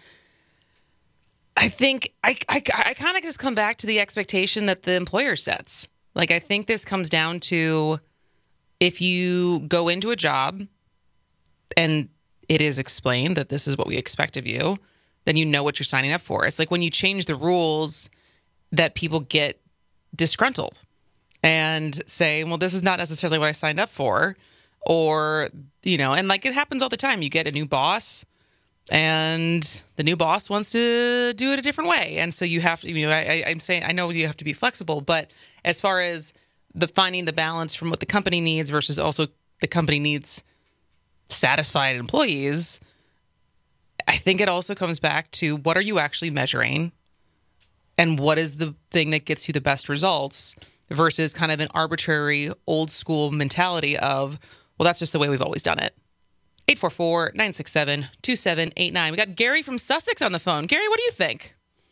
[SPEAKER 13] I think I, I, I kind of just come back to the expectation that the employer sets. Like, I think this comes down to if you go into a job and it is explained that this is what we expect of you, then you know what you're signing up for. It's like when you change the rules that people get disgruntled and say, well, this is not necessarily what I signed up for. Or, you know, and like it happens all the time. You get a new boss and the new boss wants to do it a different way. And so you have to, you know, I, I'm saying, I know you have to be flexible, but as far as the finding the balance from what the company needs versus also the company needs satisfied employees, I think it also comes back to what are you actually measuring and what is the thing that gets you the best results versus kind of an arbitrary old school mentality of, well, that's just the way we've always done it. eight four four, nine six seven, two seven eight nine. We got Gary from Sussex on the phone. Gary, what do you think?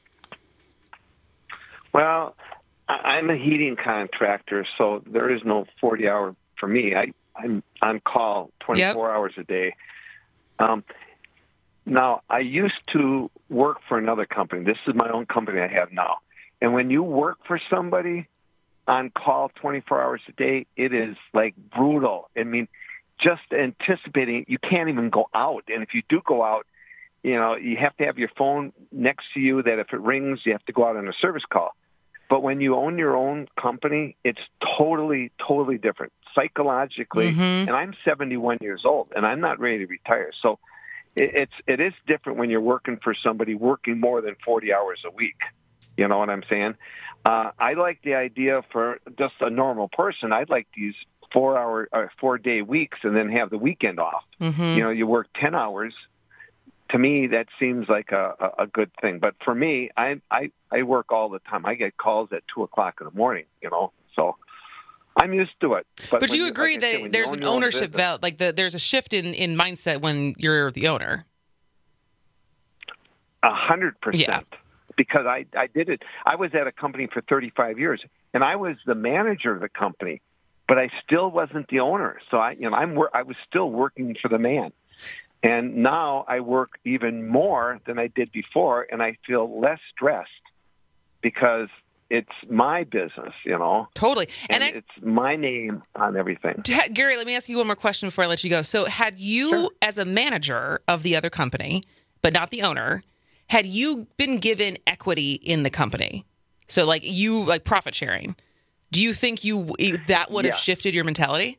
[SPEAKER 3] Well, I- I'm a heating contractor, so there is no forty hour for me. I, I'm on call twenty-four yep. hours a day. Um, now, I used to work for another company. This is my own company I have now. And when you work for somebody on call twenty-four hours a day, it is like brutal. I mean, just anticipating, you can't even go out. And if you do go out, you know, you have to have your phone next to you that if it rings, you have to go out on a service call. But when you own your own company, it's totally, totally different psychologically.
[SPEAKER 13] Mm-hmm.
[SPEAKER 3] And I'm seventy-one years old and I'm not ready to retire. So it, it's, it is different when you're working for somebody working more than forty hours a week. You know what I'm saying? Uh, I like the idea for just a normal person. I'd like to use four hour, uh, four day weeks and then have the weekend off.
[SPEAKER 13] Mm-hmm.
[SPEAKER 3] You know, you work ten hours. To me, that seems like a, a, a good thing. But for me, I, I, I work all the time. I get calls at two o'clock in the morning, you know, so I'm used to it.
[SPEAKER 13] But, but
[SPEAKER 3] when
[SPEAKER 13] you agree
[SPEAKER 3] like
[SPEAKER 13] that
[SPEAKER 3] said,
[SPEAKER 13] there's
[SPEAKER 3] own
[SPEAKER 13] an
[SPEAKER 3] your own
[SPEAKER 13] ownership
[SPEAKER 3] business-
[SPEAKER 13] val like the, there's a shift in, in mindset when you're the owner.
[SPEAKER 3] A hundred percent.
[SPEAKER 13] Yeah.
[SPEAKER 3] Because I, I did it. I was at a company for thirty-five years, and I was the manager of the company, but I still wasn't the owner. So I, you know, I'm I was still working for the man, and now I work even more than I did before, and I feel less stressed because it's my business, you know.
[SPEAKER 13] Totally,
[SPEAKER 3] and,
[SPEAKER 13] and I,
[SPEAKER 3] it's my name on everything.
[SPEAKER 13] Gary, let me ask you one more question before I let you go. So, had you, sure. as a manager of the other company, but not the owner, had you been given equity in the company, so like you like profit sharing, do you think you that would have
[SPEAKER 3] yeah.
[SPEAKER 13] shifted your mentality?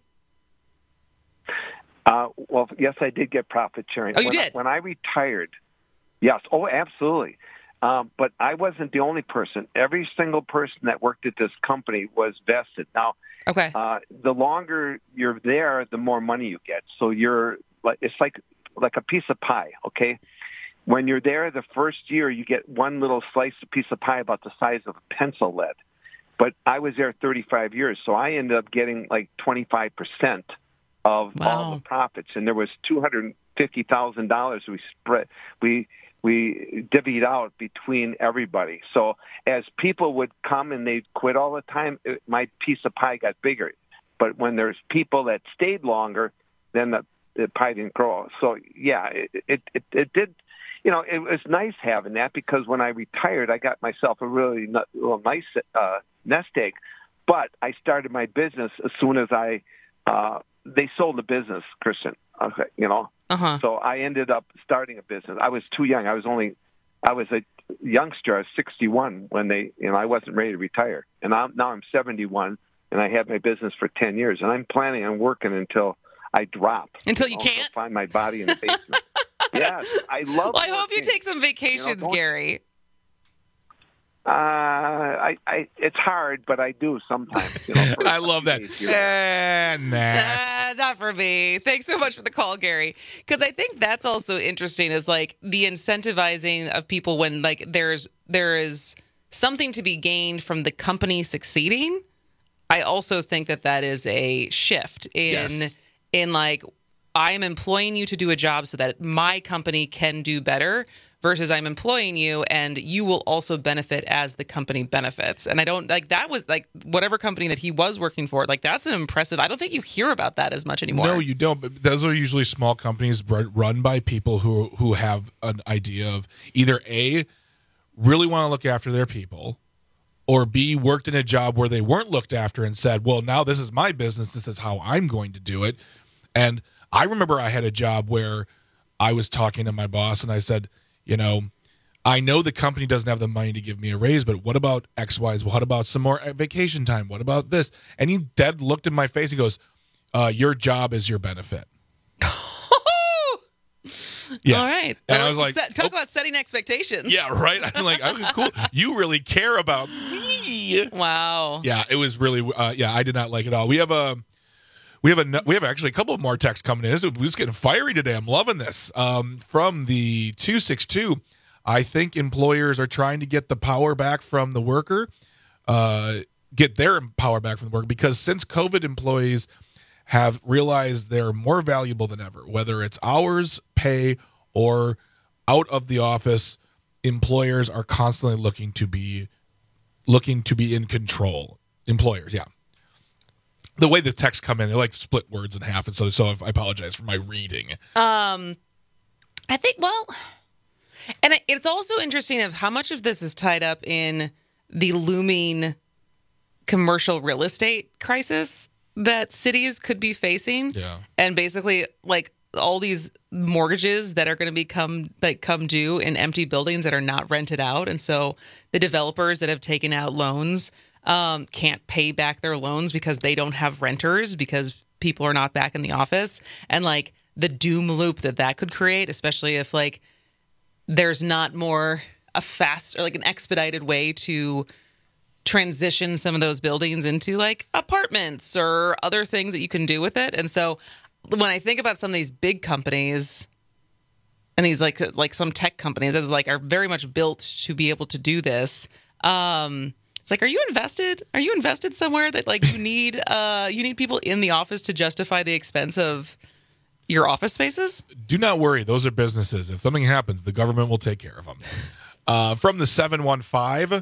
[SPEAKER 3] Uh, well, yes, I did get profit sharing.
[SPEAKER 13] Oh, you
[SPEAKER 3] when
[SPEAKER 13] did?
[SPEAKER 3] I, when I retired, yes. Oh, absolutely. Um, but I wasn't the only person. Every single person that worked at this company was vested. Now,
[SPEAKER 13] okay.
[SPEAKER 3] uh, the longer you're there, the more money you get. So you're like it's like like a piece of pie. Okay. When you're there the first year, you get one little slice of piece of pie about the size of a pencil lead. But I was there thirty-five years, so I ended up getting like twenty-five percent of
[SPEAKER 13] wow.
[SPEAKER 3] all the profits. And there was two hundred fifty thousand dollars we spread, we we divvied out between everybody. So as people would come and they'd quit all the time, it, my piece of pie got bigger. But when there's people that stayed longer, then the, the pie didn't grow. So, yeah, it, it, it, it did... you know, it was nice having that because when I retired, I got myself a really n- little nice uh, nest egg. But I started my business as soon as I, uh, they sold the business, Kristen, okay, you know.
[SPEAKER 13] Uh-huh.
[SPEAKER 3] So I ended up starting a business. I was too young. I was only, I was a youngster. I was sixty-one when they, you know, I wasn't ready to retire. And I'm, now I'm seventy-one, and I had my business for ten years. And I'm planning on working until I drop.
[SPEAKER 13] Until you,
[SPEAKER 3] you know,
[SPEAKER 13] can't?
[SPEAKER 3] Find my body in the basement. Yes, I love
[SPEAKER 13] Well, I hope you
[SPEAKER 3] working.
[SPEAKER 13] take some vacations,
[SPEAKER 3] You know,
[SPEAKER 13] Gary.
[SPEAKER 3] Uh, I, I, it's hard, but I do sometimes. You know, for
[SPEAKER 20] I love that.
[SPEAKER 3] days, you know.
[SPEAKER 20] Eh, nah.
[SPEAKER 13] Uh, not for me. Thanks so much for the call, Gary. Because I think that's also interesting is like the incentivizing of people when like there's there is something to be gained from the company succeeding. I also think that that is a shift in
[SPEAKER 20] Yes.
[SPEAKER 13] in like I am employing you to do a job so that my company can do better versus I'm employing you and you will also benefit as the company benefits. And I don't like that was like whatever company that he was working for, like that's an impressive. I don't think you hear about that as much anymore.
[SPEAKER 20] No, you don't. But those are usually small companies run run by people who who have an idea of either A, really want to look after their people, or B, worked in a job where they weren't looked after and said, well, now this is my business. This is how I'm going to do it. And I remember I had a job where I was talking to my boss and I said, you know, I know the company doesn't have the money to give me a raise, but what about X, Y, what about some more vacation time? What about this? And he dead looked in my face. He goes, uh, your job is your benefit. Yeah.
[SPEAKER 13] All right.
[SPEAKER 20] And I was like,
[SPEAKER 13] Set, talk
[SPEAKER 20] oh.
[SPEAKER 13] about setting expectations.
[SPEAKER 20] Yeah, right. I'm like, okay, cool. You really care about me.
[SPEAKER 13] Wow.
[SPEAKER 20] Yeah, it was really. Uh, yeah, I did not like it all. We have a, we have a, we have actually a couple of more texts coming in. This is we're just getting fiery today. I'm loving this. Um, from the two six two, I think employers are trying to get the power back from the worker, uh, get their power back from the worker because since COVID, employees have realized they're more valuable than ever, whether it's hours, pay, or out of the office. Employers are constantly looking to be looking to be in control. Employers, yeah. The way the texts come in, they like split words in half, and so so I apologize for my reading.
[SPEAKER 13] Um, I think well, and it's also interesting of how much of this is tied up in the looming commercial real estate crisis that cities could be facing.
[SPEAKER 20] Yeah.
[SPEAKER 13] And basically like all these mortgages that are going to become like come due in empty buildings that are not rented out. And so the developers that have taken out loans um, can't pay back their loans because they don't have renters because people are not back in the office. And like the doom loop that that could create, especially if like there's not more a fast or like an expedited way to transition some of those buildings into like apartments or other things that you can do with it. And so when I think about some of these big companies and these like like some tech companies that is like are very much built to be able to do this, um, it's like, are you invested? Are you invested somewhere that like you need uh, you need people in the office to justify the expense of your office spaces?
[SPEAKER 20] Do not worry. Those are businesses. If something happens, the government will take care of them. Uh, from the seven one five,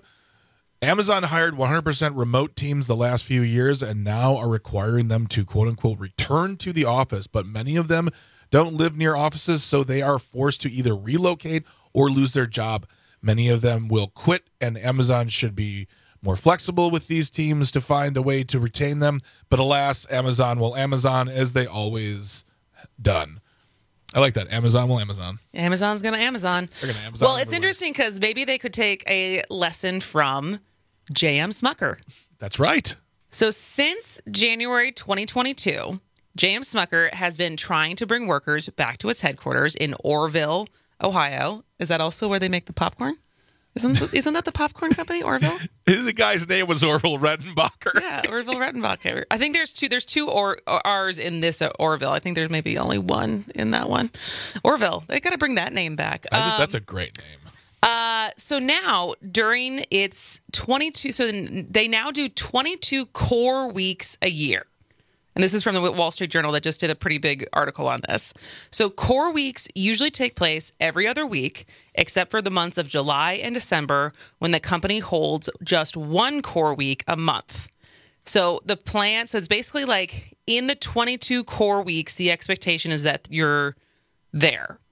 [SPEAKER 20] Amazon hired one hundred percent remote teams the last few years and now are requiring them to, quote unquote, return to the office. But many of them don't live near offices, so they are forced to either relocate or lose their job. Many of them will quit, and Amazon should be more flexible with these teams to find a way to retain them. But alas, Amazon will Amazon as they always done. I like that. Amazon will Amazon.
[SPEAKER 13] Amazon's going to Amazon.
[SPEAKER 20] They're going to Amazon.
[SPEAKER 13] Well, it's interesting because maybe they could take a lesson from J M Smucker.
[SPEAKER 20] That's right.
[SPEAKER 13] So since January twenty twenty-two, J M Smucker has been trying to bring workers back to its headquarters in Orrville, Ohio. Is that also where they make the popcorn? Isn't isn't that the popcorn company, Orville?
[SPEAKER 20] The guy's name was Orville Redenbacher.
[SPEAKER 13] Yeah, Orville Redenbacher. I think there's two. There's two or, R's in this uh, Orville. I think there's maybe only one in that one. Orville. They got to bring that name back.
[SPEAKER 20] I just,
[SPEAKER 13] um,
[SPEAKER 20] that's a great name.
[SPEAKER 13] Uh, so now during its twenty-two, so they now do twenty-two core weeks a year. And this is from the Wall Street Journal that just did a pretty big article on this. So core weeks usually take place every other week, except for the months of July and December, when the company holds just one core week a month. So the plan, so it's basically like in the twenty-two core weeks, the expectation is that you're there.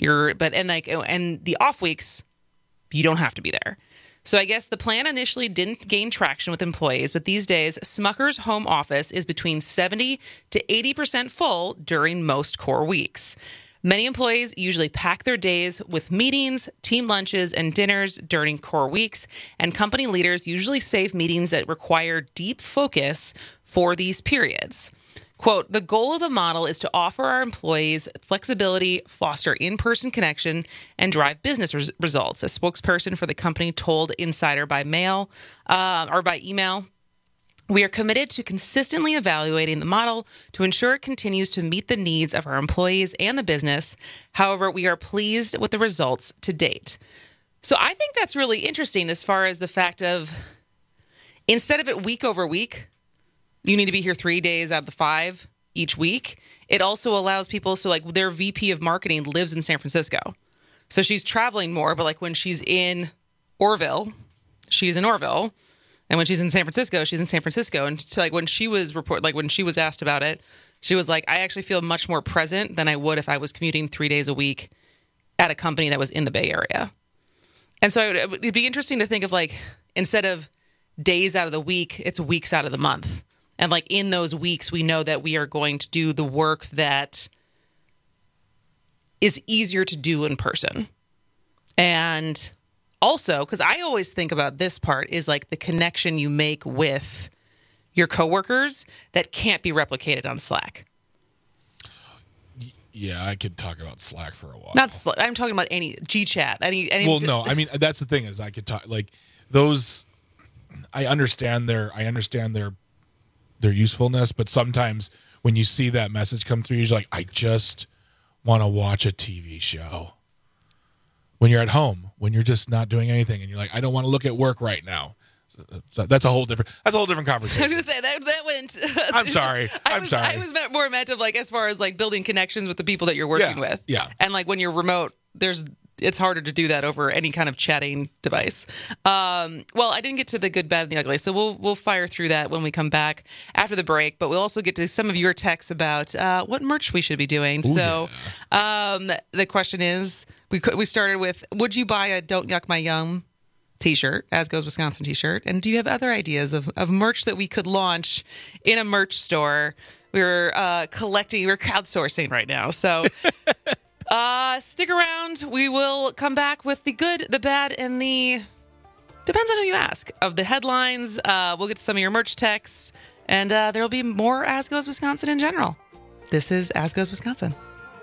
[SPEAKER 13] You're, but, and like, and the off weeks, you don't have to be there. So I guess the plan initially didn't gain traction with employees, but these days, Smucker's home office is between seventy to eighty percent full during most core weeks. Many employees usually pack their days with meetings, team lunches, and dinners during core weeks, and company leaders usually save meetings that require deep focus for these periods. Quote, the goal of the model is to offer our employees flexibility, foster in-person connection, and drive business res- results, a spokesperson for the company told Insider by mail uh, or by email. We are committed to consistently evaluating the model to ensure it continues to meet the needs of our employees and the business. However, we are pleased with the results to date. So I think that's really interesting as far as the fact of instead of it week over week, you need to be here three days out of the five each week. It also allows people, so like their V P of marketing lives in San Francisco. So she's traveling more, but like when she's in Orville, she's in Orville. And when she's in San Francisco, she's in San Francisco. And so like when she was report, like when she was asked about it, she was like, I actually feel much more present than I would if I was commuting three days a week at a company that was in the Bay Area. And so it would be interesting to think of like, instead of days out of the week, it's weeks out of the month. And like in those weeks, we know that we are going to do the work that is easier to do in person. And also, because I always think about this part is like the connection you make with your coworkers that can't be replicated on Slack.
[SPEAKER 20] Yeah, I could talk about Slack for a while.
[SPEAKER 13] Not Slack. I'm talking about any GChat. Any, any.
[SPEAKER 20] Well, no, I mean that's the thing is I could talk like those. I understand their. I understand their. their usefulness, but sometimes when you see that message come through, you're like, I just want to watch a T V show. When you're at home, when you're just not doing anything, and you're like, I don't want to look at work right now. So that's a whole different. That's a whole different conversation.
[SPEAKER 13] I was going to say that that went.
[SPEAKER 20] I'm sorry. I'm
[SPEAKER 13] I was,
[SPEAKER 20] sorry.
[SPEAKER 13] I was more meant of like as far as like building connections with the people that you're working
[SPEAKER 20] yeah,
[SPEAKER 13] with.
[SPEAKER 20] Yeah.
[SPEAKER 13] And like when you're remote, there's it's harder to do that over any kind of chatting device. Um, well, I didn't get to the good, bad, and the ugly, so we'll we'll fire through that when we come back after the break. But we'll also get to some of your texts about uh, what merch we should be doing. Ooh, so yeah. um, the question is, we we started with, would you buy a "Don't Yuck My Yum" T-shirt, As Goes Wisconsin T-shirt, and do you have other ideas of, of merch that we could launch in a merch store? We're uh, collecting, we're crowdsourcing right now, so. Uh, stick around. We will come back with the good, the bad, and the depends on who you ask of the headlines. Uh, we'll get to some of your merch texts, and uh, there will be more As Goes Wisconsin in general. This is As Goes Wisconsin.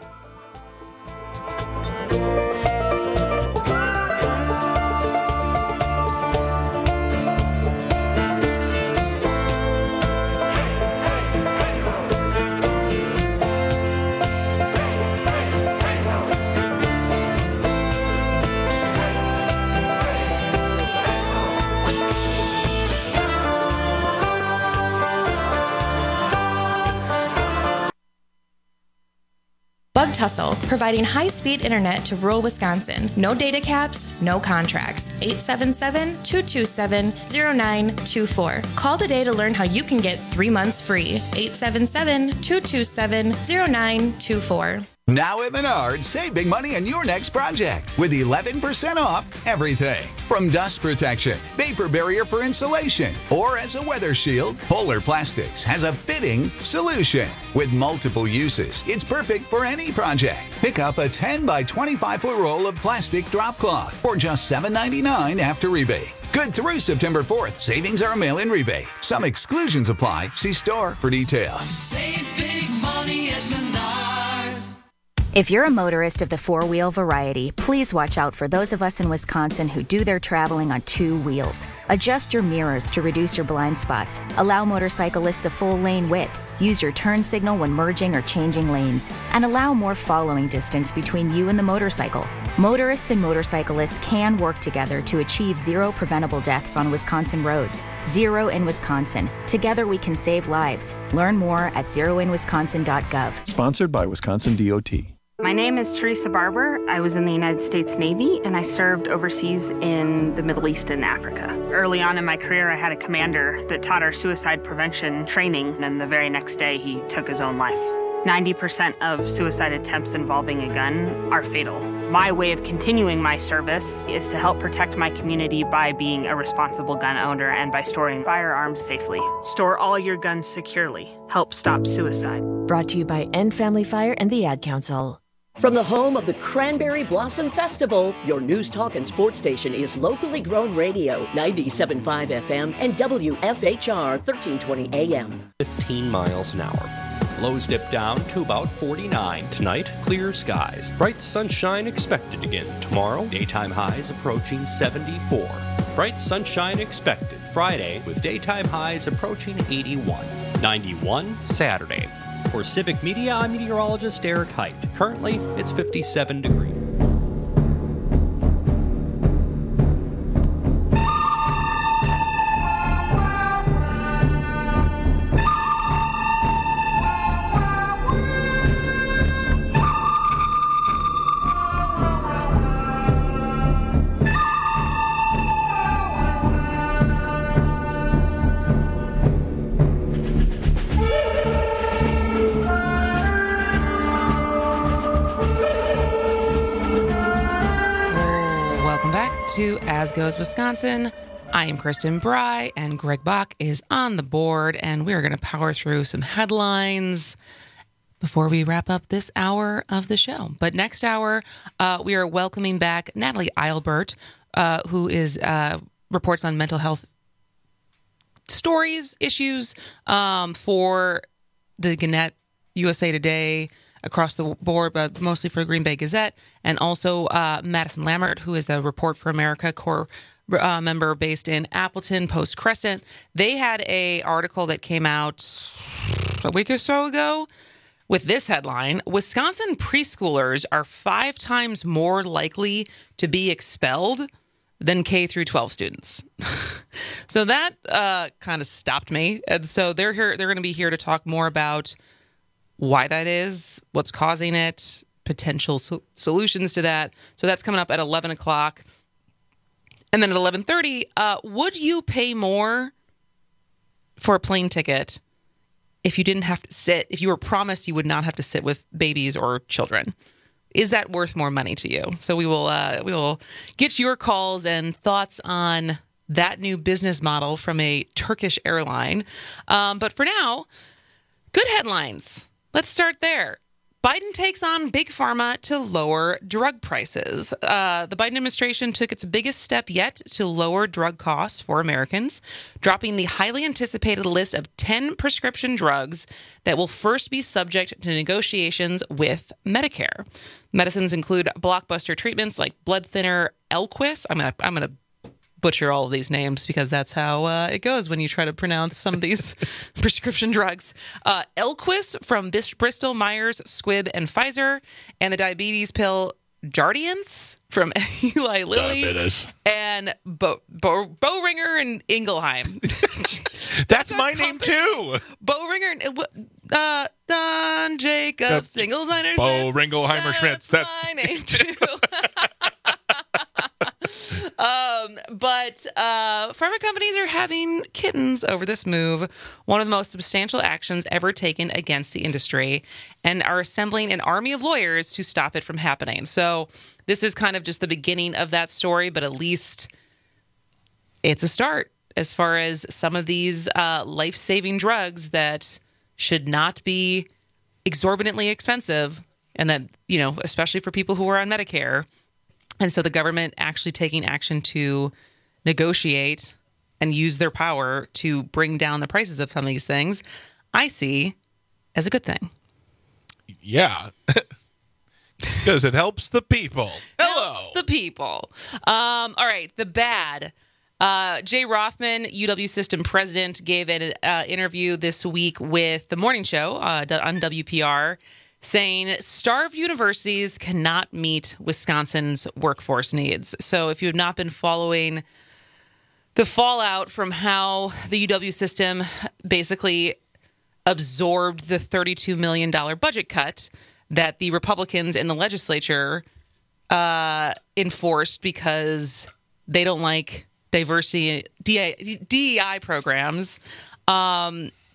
[SPEAKER 2] Bug Tussle, providing high-speed internet to rural Wisconsin. No data caps, no contracts. eight seven seven, two two seven, zero nine two four. Call today to learn how you can get three months free. eight seven seven, two two seven, zero nine two four.
[SPEAKER 4] Now at Menards, save big money on your next project with eleven percent off everything. From dust protection, vapor barrier for insulation, or as a weather shield, Polar Plastics has a fitting solution. With multiple uses, it's perfect for any project. Pick up a ten by twenty-five foot roll of plastic drop cloth for just seven ninety-nine after rebate. Good through September fourth. Savings are a mail-in rebate. Some exclusions apply. See store for details.
[SPEAKER 5] Save big money at Menards.
[SPEAKER 7] If you're a motorist of the four-wheel variety, please watch out for those of us in Wisconsin who do their traveling on two wheels. Adjust your mirrors to reduce your blind spots. Allow motorcyclists a full lane width. Use your turn signal when merging or changing lanes. And allow more following distance between you and the motorcycle. Motorists and motorcyclists can work together to achieve zero preventable deaths on Wisconsin roads. Zero in Wisconsin. Together we can save lives. Learn more at zero in wisconsin dot gov.
[SPEAKER 8] Sponsored by Wisconsin D O T.
[SPEAKER 9] My name is Teresa Barber. I was in the United States Navy, and I served overseas in the Middle East and Africa. Early on in my career, I had a commander that taught our suicide prevention training, and the very next day, he took his own life. ninety percent of suicide attempts involving a gun are fatal. My way of continuing my service is to help protect my community by being a responsible gun owner and by storing firearms safely. Store all your guns securely. Help stop suicide.
[SPEAKER 1] Brought to you by End Family Fire and the Ad Council.
[SPEAKER 10] From the home of the Cranberry Blossom Festival, your news talk and sports station is Locally Grown Radio, ninety-seven point five F M and W F H R thirteen twenty A M.
[SPEAKER 11] fifteen miles an hour. Lows dip down to about forty-nine. Tonight, clear skies. Bright sunshine expected again. Tomorrow, daytime highs approaching seventy-four. Bright sunshine expected Friday with daytime highs approaching eighty-one. ninety-one Saturday. For Civic Media, I'm meteorologist Eric Height. Currently, it's fifty-seven degrees.
[SPEAKER 13] To As Goes Wisconsin. I am Kristen Bry, and Greg Bach is on the board, and we're going to power through some headlines before we wrap up this hour of the show. But next hour, uh, we are welcoming back Natalie Eilbert, uh, who is uh, reports on mental health stories, issues um, for the Gannett, U S A Today, across the board, but mostly for Green Bay Gazette, and also uh, Madison Lammert, who is the Report for America core uh, member based in Appleton Post Crescent. They had a article that came out a week or so ago with this headline: Wisconsin preschoolers are five times more likely to be expelled than K through twelve students. So that uh, kind of stopped me, and so they're here. They're going to be here to talk more about why that is, what's causing it, potential so- solutions to that. So that's coming up at eleven o'clock. And then at eleven thirty, uh, would you pay more for a plane ticket if you didn't have to sit, if you were promised you would not have to sit with babies or children? Is that worth more money to you? So we will uh, we will get your calls and thoughts on that new business model from a Turkish airline. Um, but for now, good headlines. Let's start there. Biden takes on Big Pharma to lower drug prices. Uh, the Biden administration took its biggest step yet to lower drug costs for Americans, dropping the highly anticipated list of ten prescription drugs that will first be subject to negotiations with Medicare. Medicines include blockbuster treatments like blood thinner Eliquis. I'm gonna I'm gonna butcher all of these names because that's how uh, it goes when you try to pronounce some of these prescription drugs. Uh, Eliquis from Bis- Bristol Myers, Squibb, and Pfizer, and the diabetes pill Jardiance from Eli Lilly,
[SPEAKER 20] Diabetes.
[SPEAKER 13] and Bo- Bo- Boehringer and Ingelheim.
[SPEAKER 20] That's my name too.
[SPEAKER 13] Boehringer and uh, Don Jacobs, Ingelheim.
[SPEAKER 20] Bo Ringelheimer Schmitz.
[SPEAKER 13] That's my name too. Um, but uh, pharma companies are having kittens over this move, one of the most substantial actions ever taken against the industry, and are assembling an army of lawyers to stop it from happening. So this is kind of just the beginning of that story, but at least it's a start as far as some of these uh, life-saving drugs that should not be exorbitantly expensive, and that, you know, especially for people who are on Medicare. And so the government actually taking action to negotiate and use their power to bring down the prices of some of these things, I see as a good thing.
[SPEAKER 20] Yeah. Because it helps the people. Hello.
[SPEAKER 13] Helps the people. Um, all right. The bad. Uh, Jay Rothman, U W System president, gave an uh, interview this week with The Morning Show uh, on W P R, saying starved universities cannot meet Wisconsin's workforce needs. So if you have not been following the fallout from how the U W system basically absorbed the thirty-two million dollars budget cut that the Republicans in the legislature uh, enforced because they don't like diversity, D E I programs, um,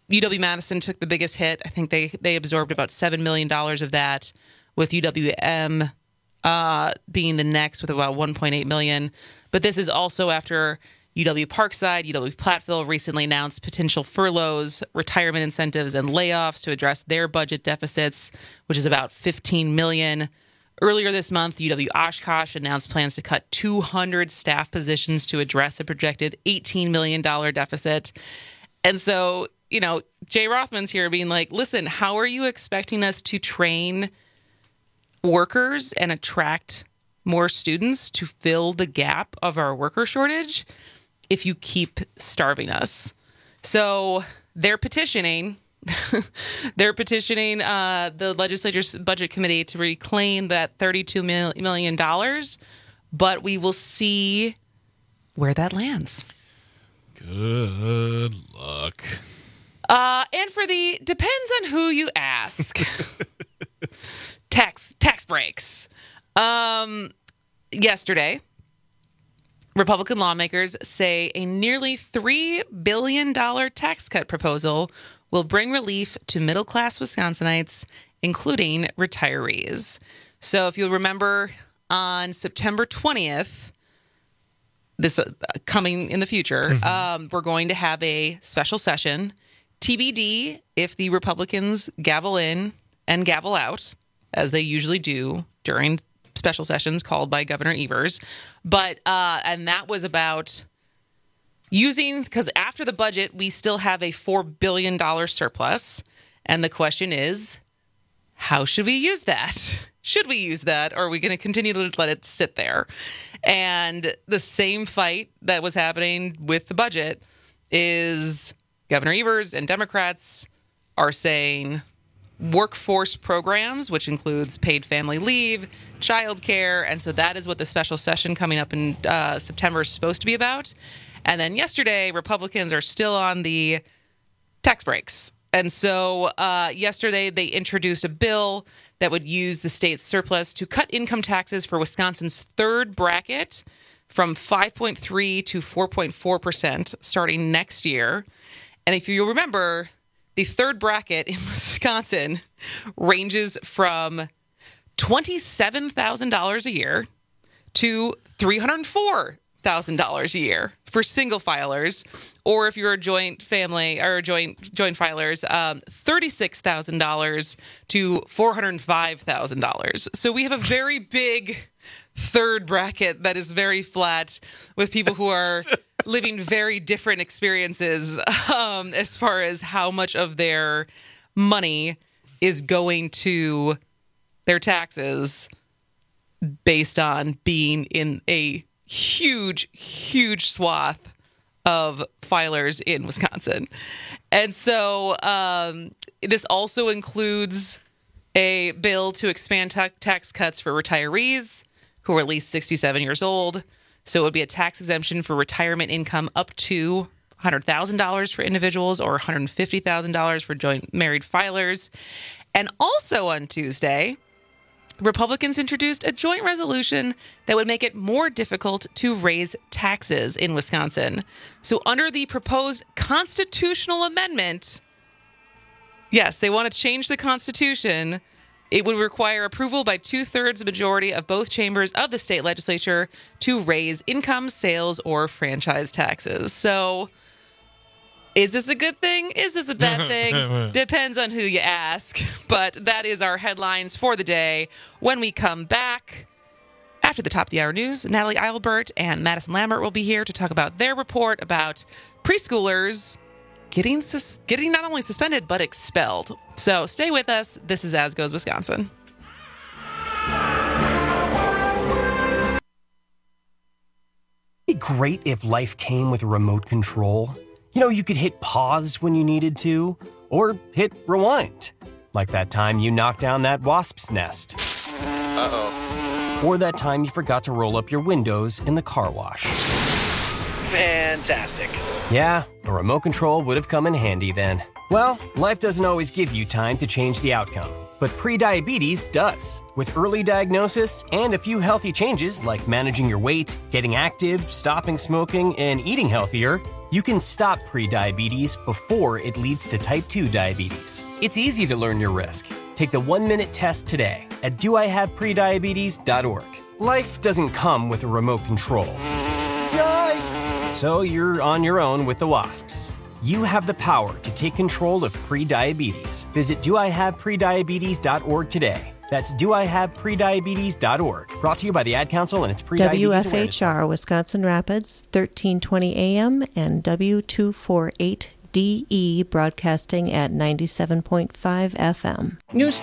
[SPEAKER 13] U W-Madison took the biggest hit. I think they, they absorbed about seven million dollars of that, with U W M uh, being the next with about one point eight million dollars. But this is also after U W-Parkside, U W-Platteville recently announced potential furloughs, retirement incentives, and layoffs to address their budget deficits, which is about fifteen million dollars. Earlier this month, U W-Oshkosh announced plans to cut two hundred staff positions to address a projected eighteen million dollars deficit. And so, you know, Jay Rothman's here being like, listen, how are you expecting us to train workers and attract more students to fill the gap of our worker shortage if you keep starving us? So they're petitioning they're petitioning uh, the legislature's budget committee to reclaim that thirty-two million dollars, but we will see where that lands.
[SPEAKER 20] Good luck.
[SPEAKER 13] Uh, and for the depends on who you ask. tax tax breaks. Um, yesterday, Republican lawmakers say a nearly three billion dollars tax cut proposal will bring relief to middle-class Wisconsinites, including retirees. So if you'll remember, on September twentieth, this uh, coming in the future, mm-hmm. um, we're going to have a special session. T B D if the Republicans gavel in and gavel out, as they usually do during special sessions called by Governor Evers. But, uh, and that was about using, because after the budget, we still have a four billion dollars surplus. And the question is, how should we use that? Should we use that? Or are we going to continue to let it sit there? And the same fight that was happening with the budget is Governor Evers and Democrats are saying workforce programs, which includes paid family leave, childcare. And so that is what the special session coming up in uh, September is supposed to be about. And then yesterday, Republicans are still on the tax breaks. And so uh, yesterday, they introduced a bill that would use the state's surplus to cut income taxes for Wisconsin's third bracket from five point three to four point four percent starting next year. And if you remember, the third bracket in Wisconsin ranges from twenty-seven thousand dollars a year to three hundred four thousand dollars a year for single filers, or if you're a joint family or joint joint filers, um, thirty-six thousand dollars to four hundred five thousand dollars. So we have a very big third bracket that is very flat, with people who are living very different experiences um, as far as how much of their money is going to their taxes based on being in a huge, huge swath of filers in Wisconsin. And so um, this also includes a bill to expand ta- tax cuts for retirees who are at least sixty-seven years old. So it would be a tax exemption for retirement income up to one hundred thousand dollars for individuals or one hundred fifty thousand dollars for joint married filers. And also on Tuesday, Republicans introduced a joint resolution that would make it more difficult to raise taxes in Wisconsin. So under the proposed constitutional amendment, yes, they want to change the Constitution. It would require approval by two-thirds majority of both chambers of the state legislature to raise income, sales, or franchise taxes. So is this a good thing? Is this a bad thing? Depends on who you ask. But that is our headlines for the day. When we come back, after the top of the hour news, Natalie Eilbert and Madison Lambert will be here to talk about their report about preschoolers getting sus- getting not only suspended, but expelled. So stay with us. This is As Goes Wisconsin.
[SPEAKER 14] It'd be great if life came with a remote control. You know, you could hit pause when you needed to, or hit rewind. Like that time you knocked down that wasp's nest. Uh-oh. Or that time you forgot to roll up your windows in the car wash.
[SPEAKER 15] Fantastic.
[SPEAKER 14] Yeah, a remote control would have come in handy then. Well, life doesn't always give you time to change the outcome, but prediabetes does. With early diagnosis and a few healthy changes like managing your weight, getting active, stopping smoking, and eating healthier, You can stop prediabetes before it leads to type two diabetes. It's easy to learn your risk. Take the one-minute test today at do I have prediabetes dot org. Life doesn't come with a remote control. Yikes! So you're on your own with the WASPs. You have the power to take control of prediabetes. Visit do I have prediabetes dot org today. That's do I have prediabetes dot org. Brought to you by the Ad Council and its prediabetes
[SPEAKER 15] W F H R,
[SPEAKER 14] awareness.
[SPEAKER 15] Wisconsin Rapids, thirteen twenty A M and W two forty-eight D E broadcasting at ninety-seven point five F M.
[SPEAKER 10] News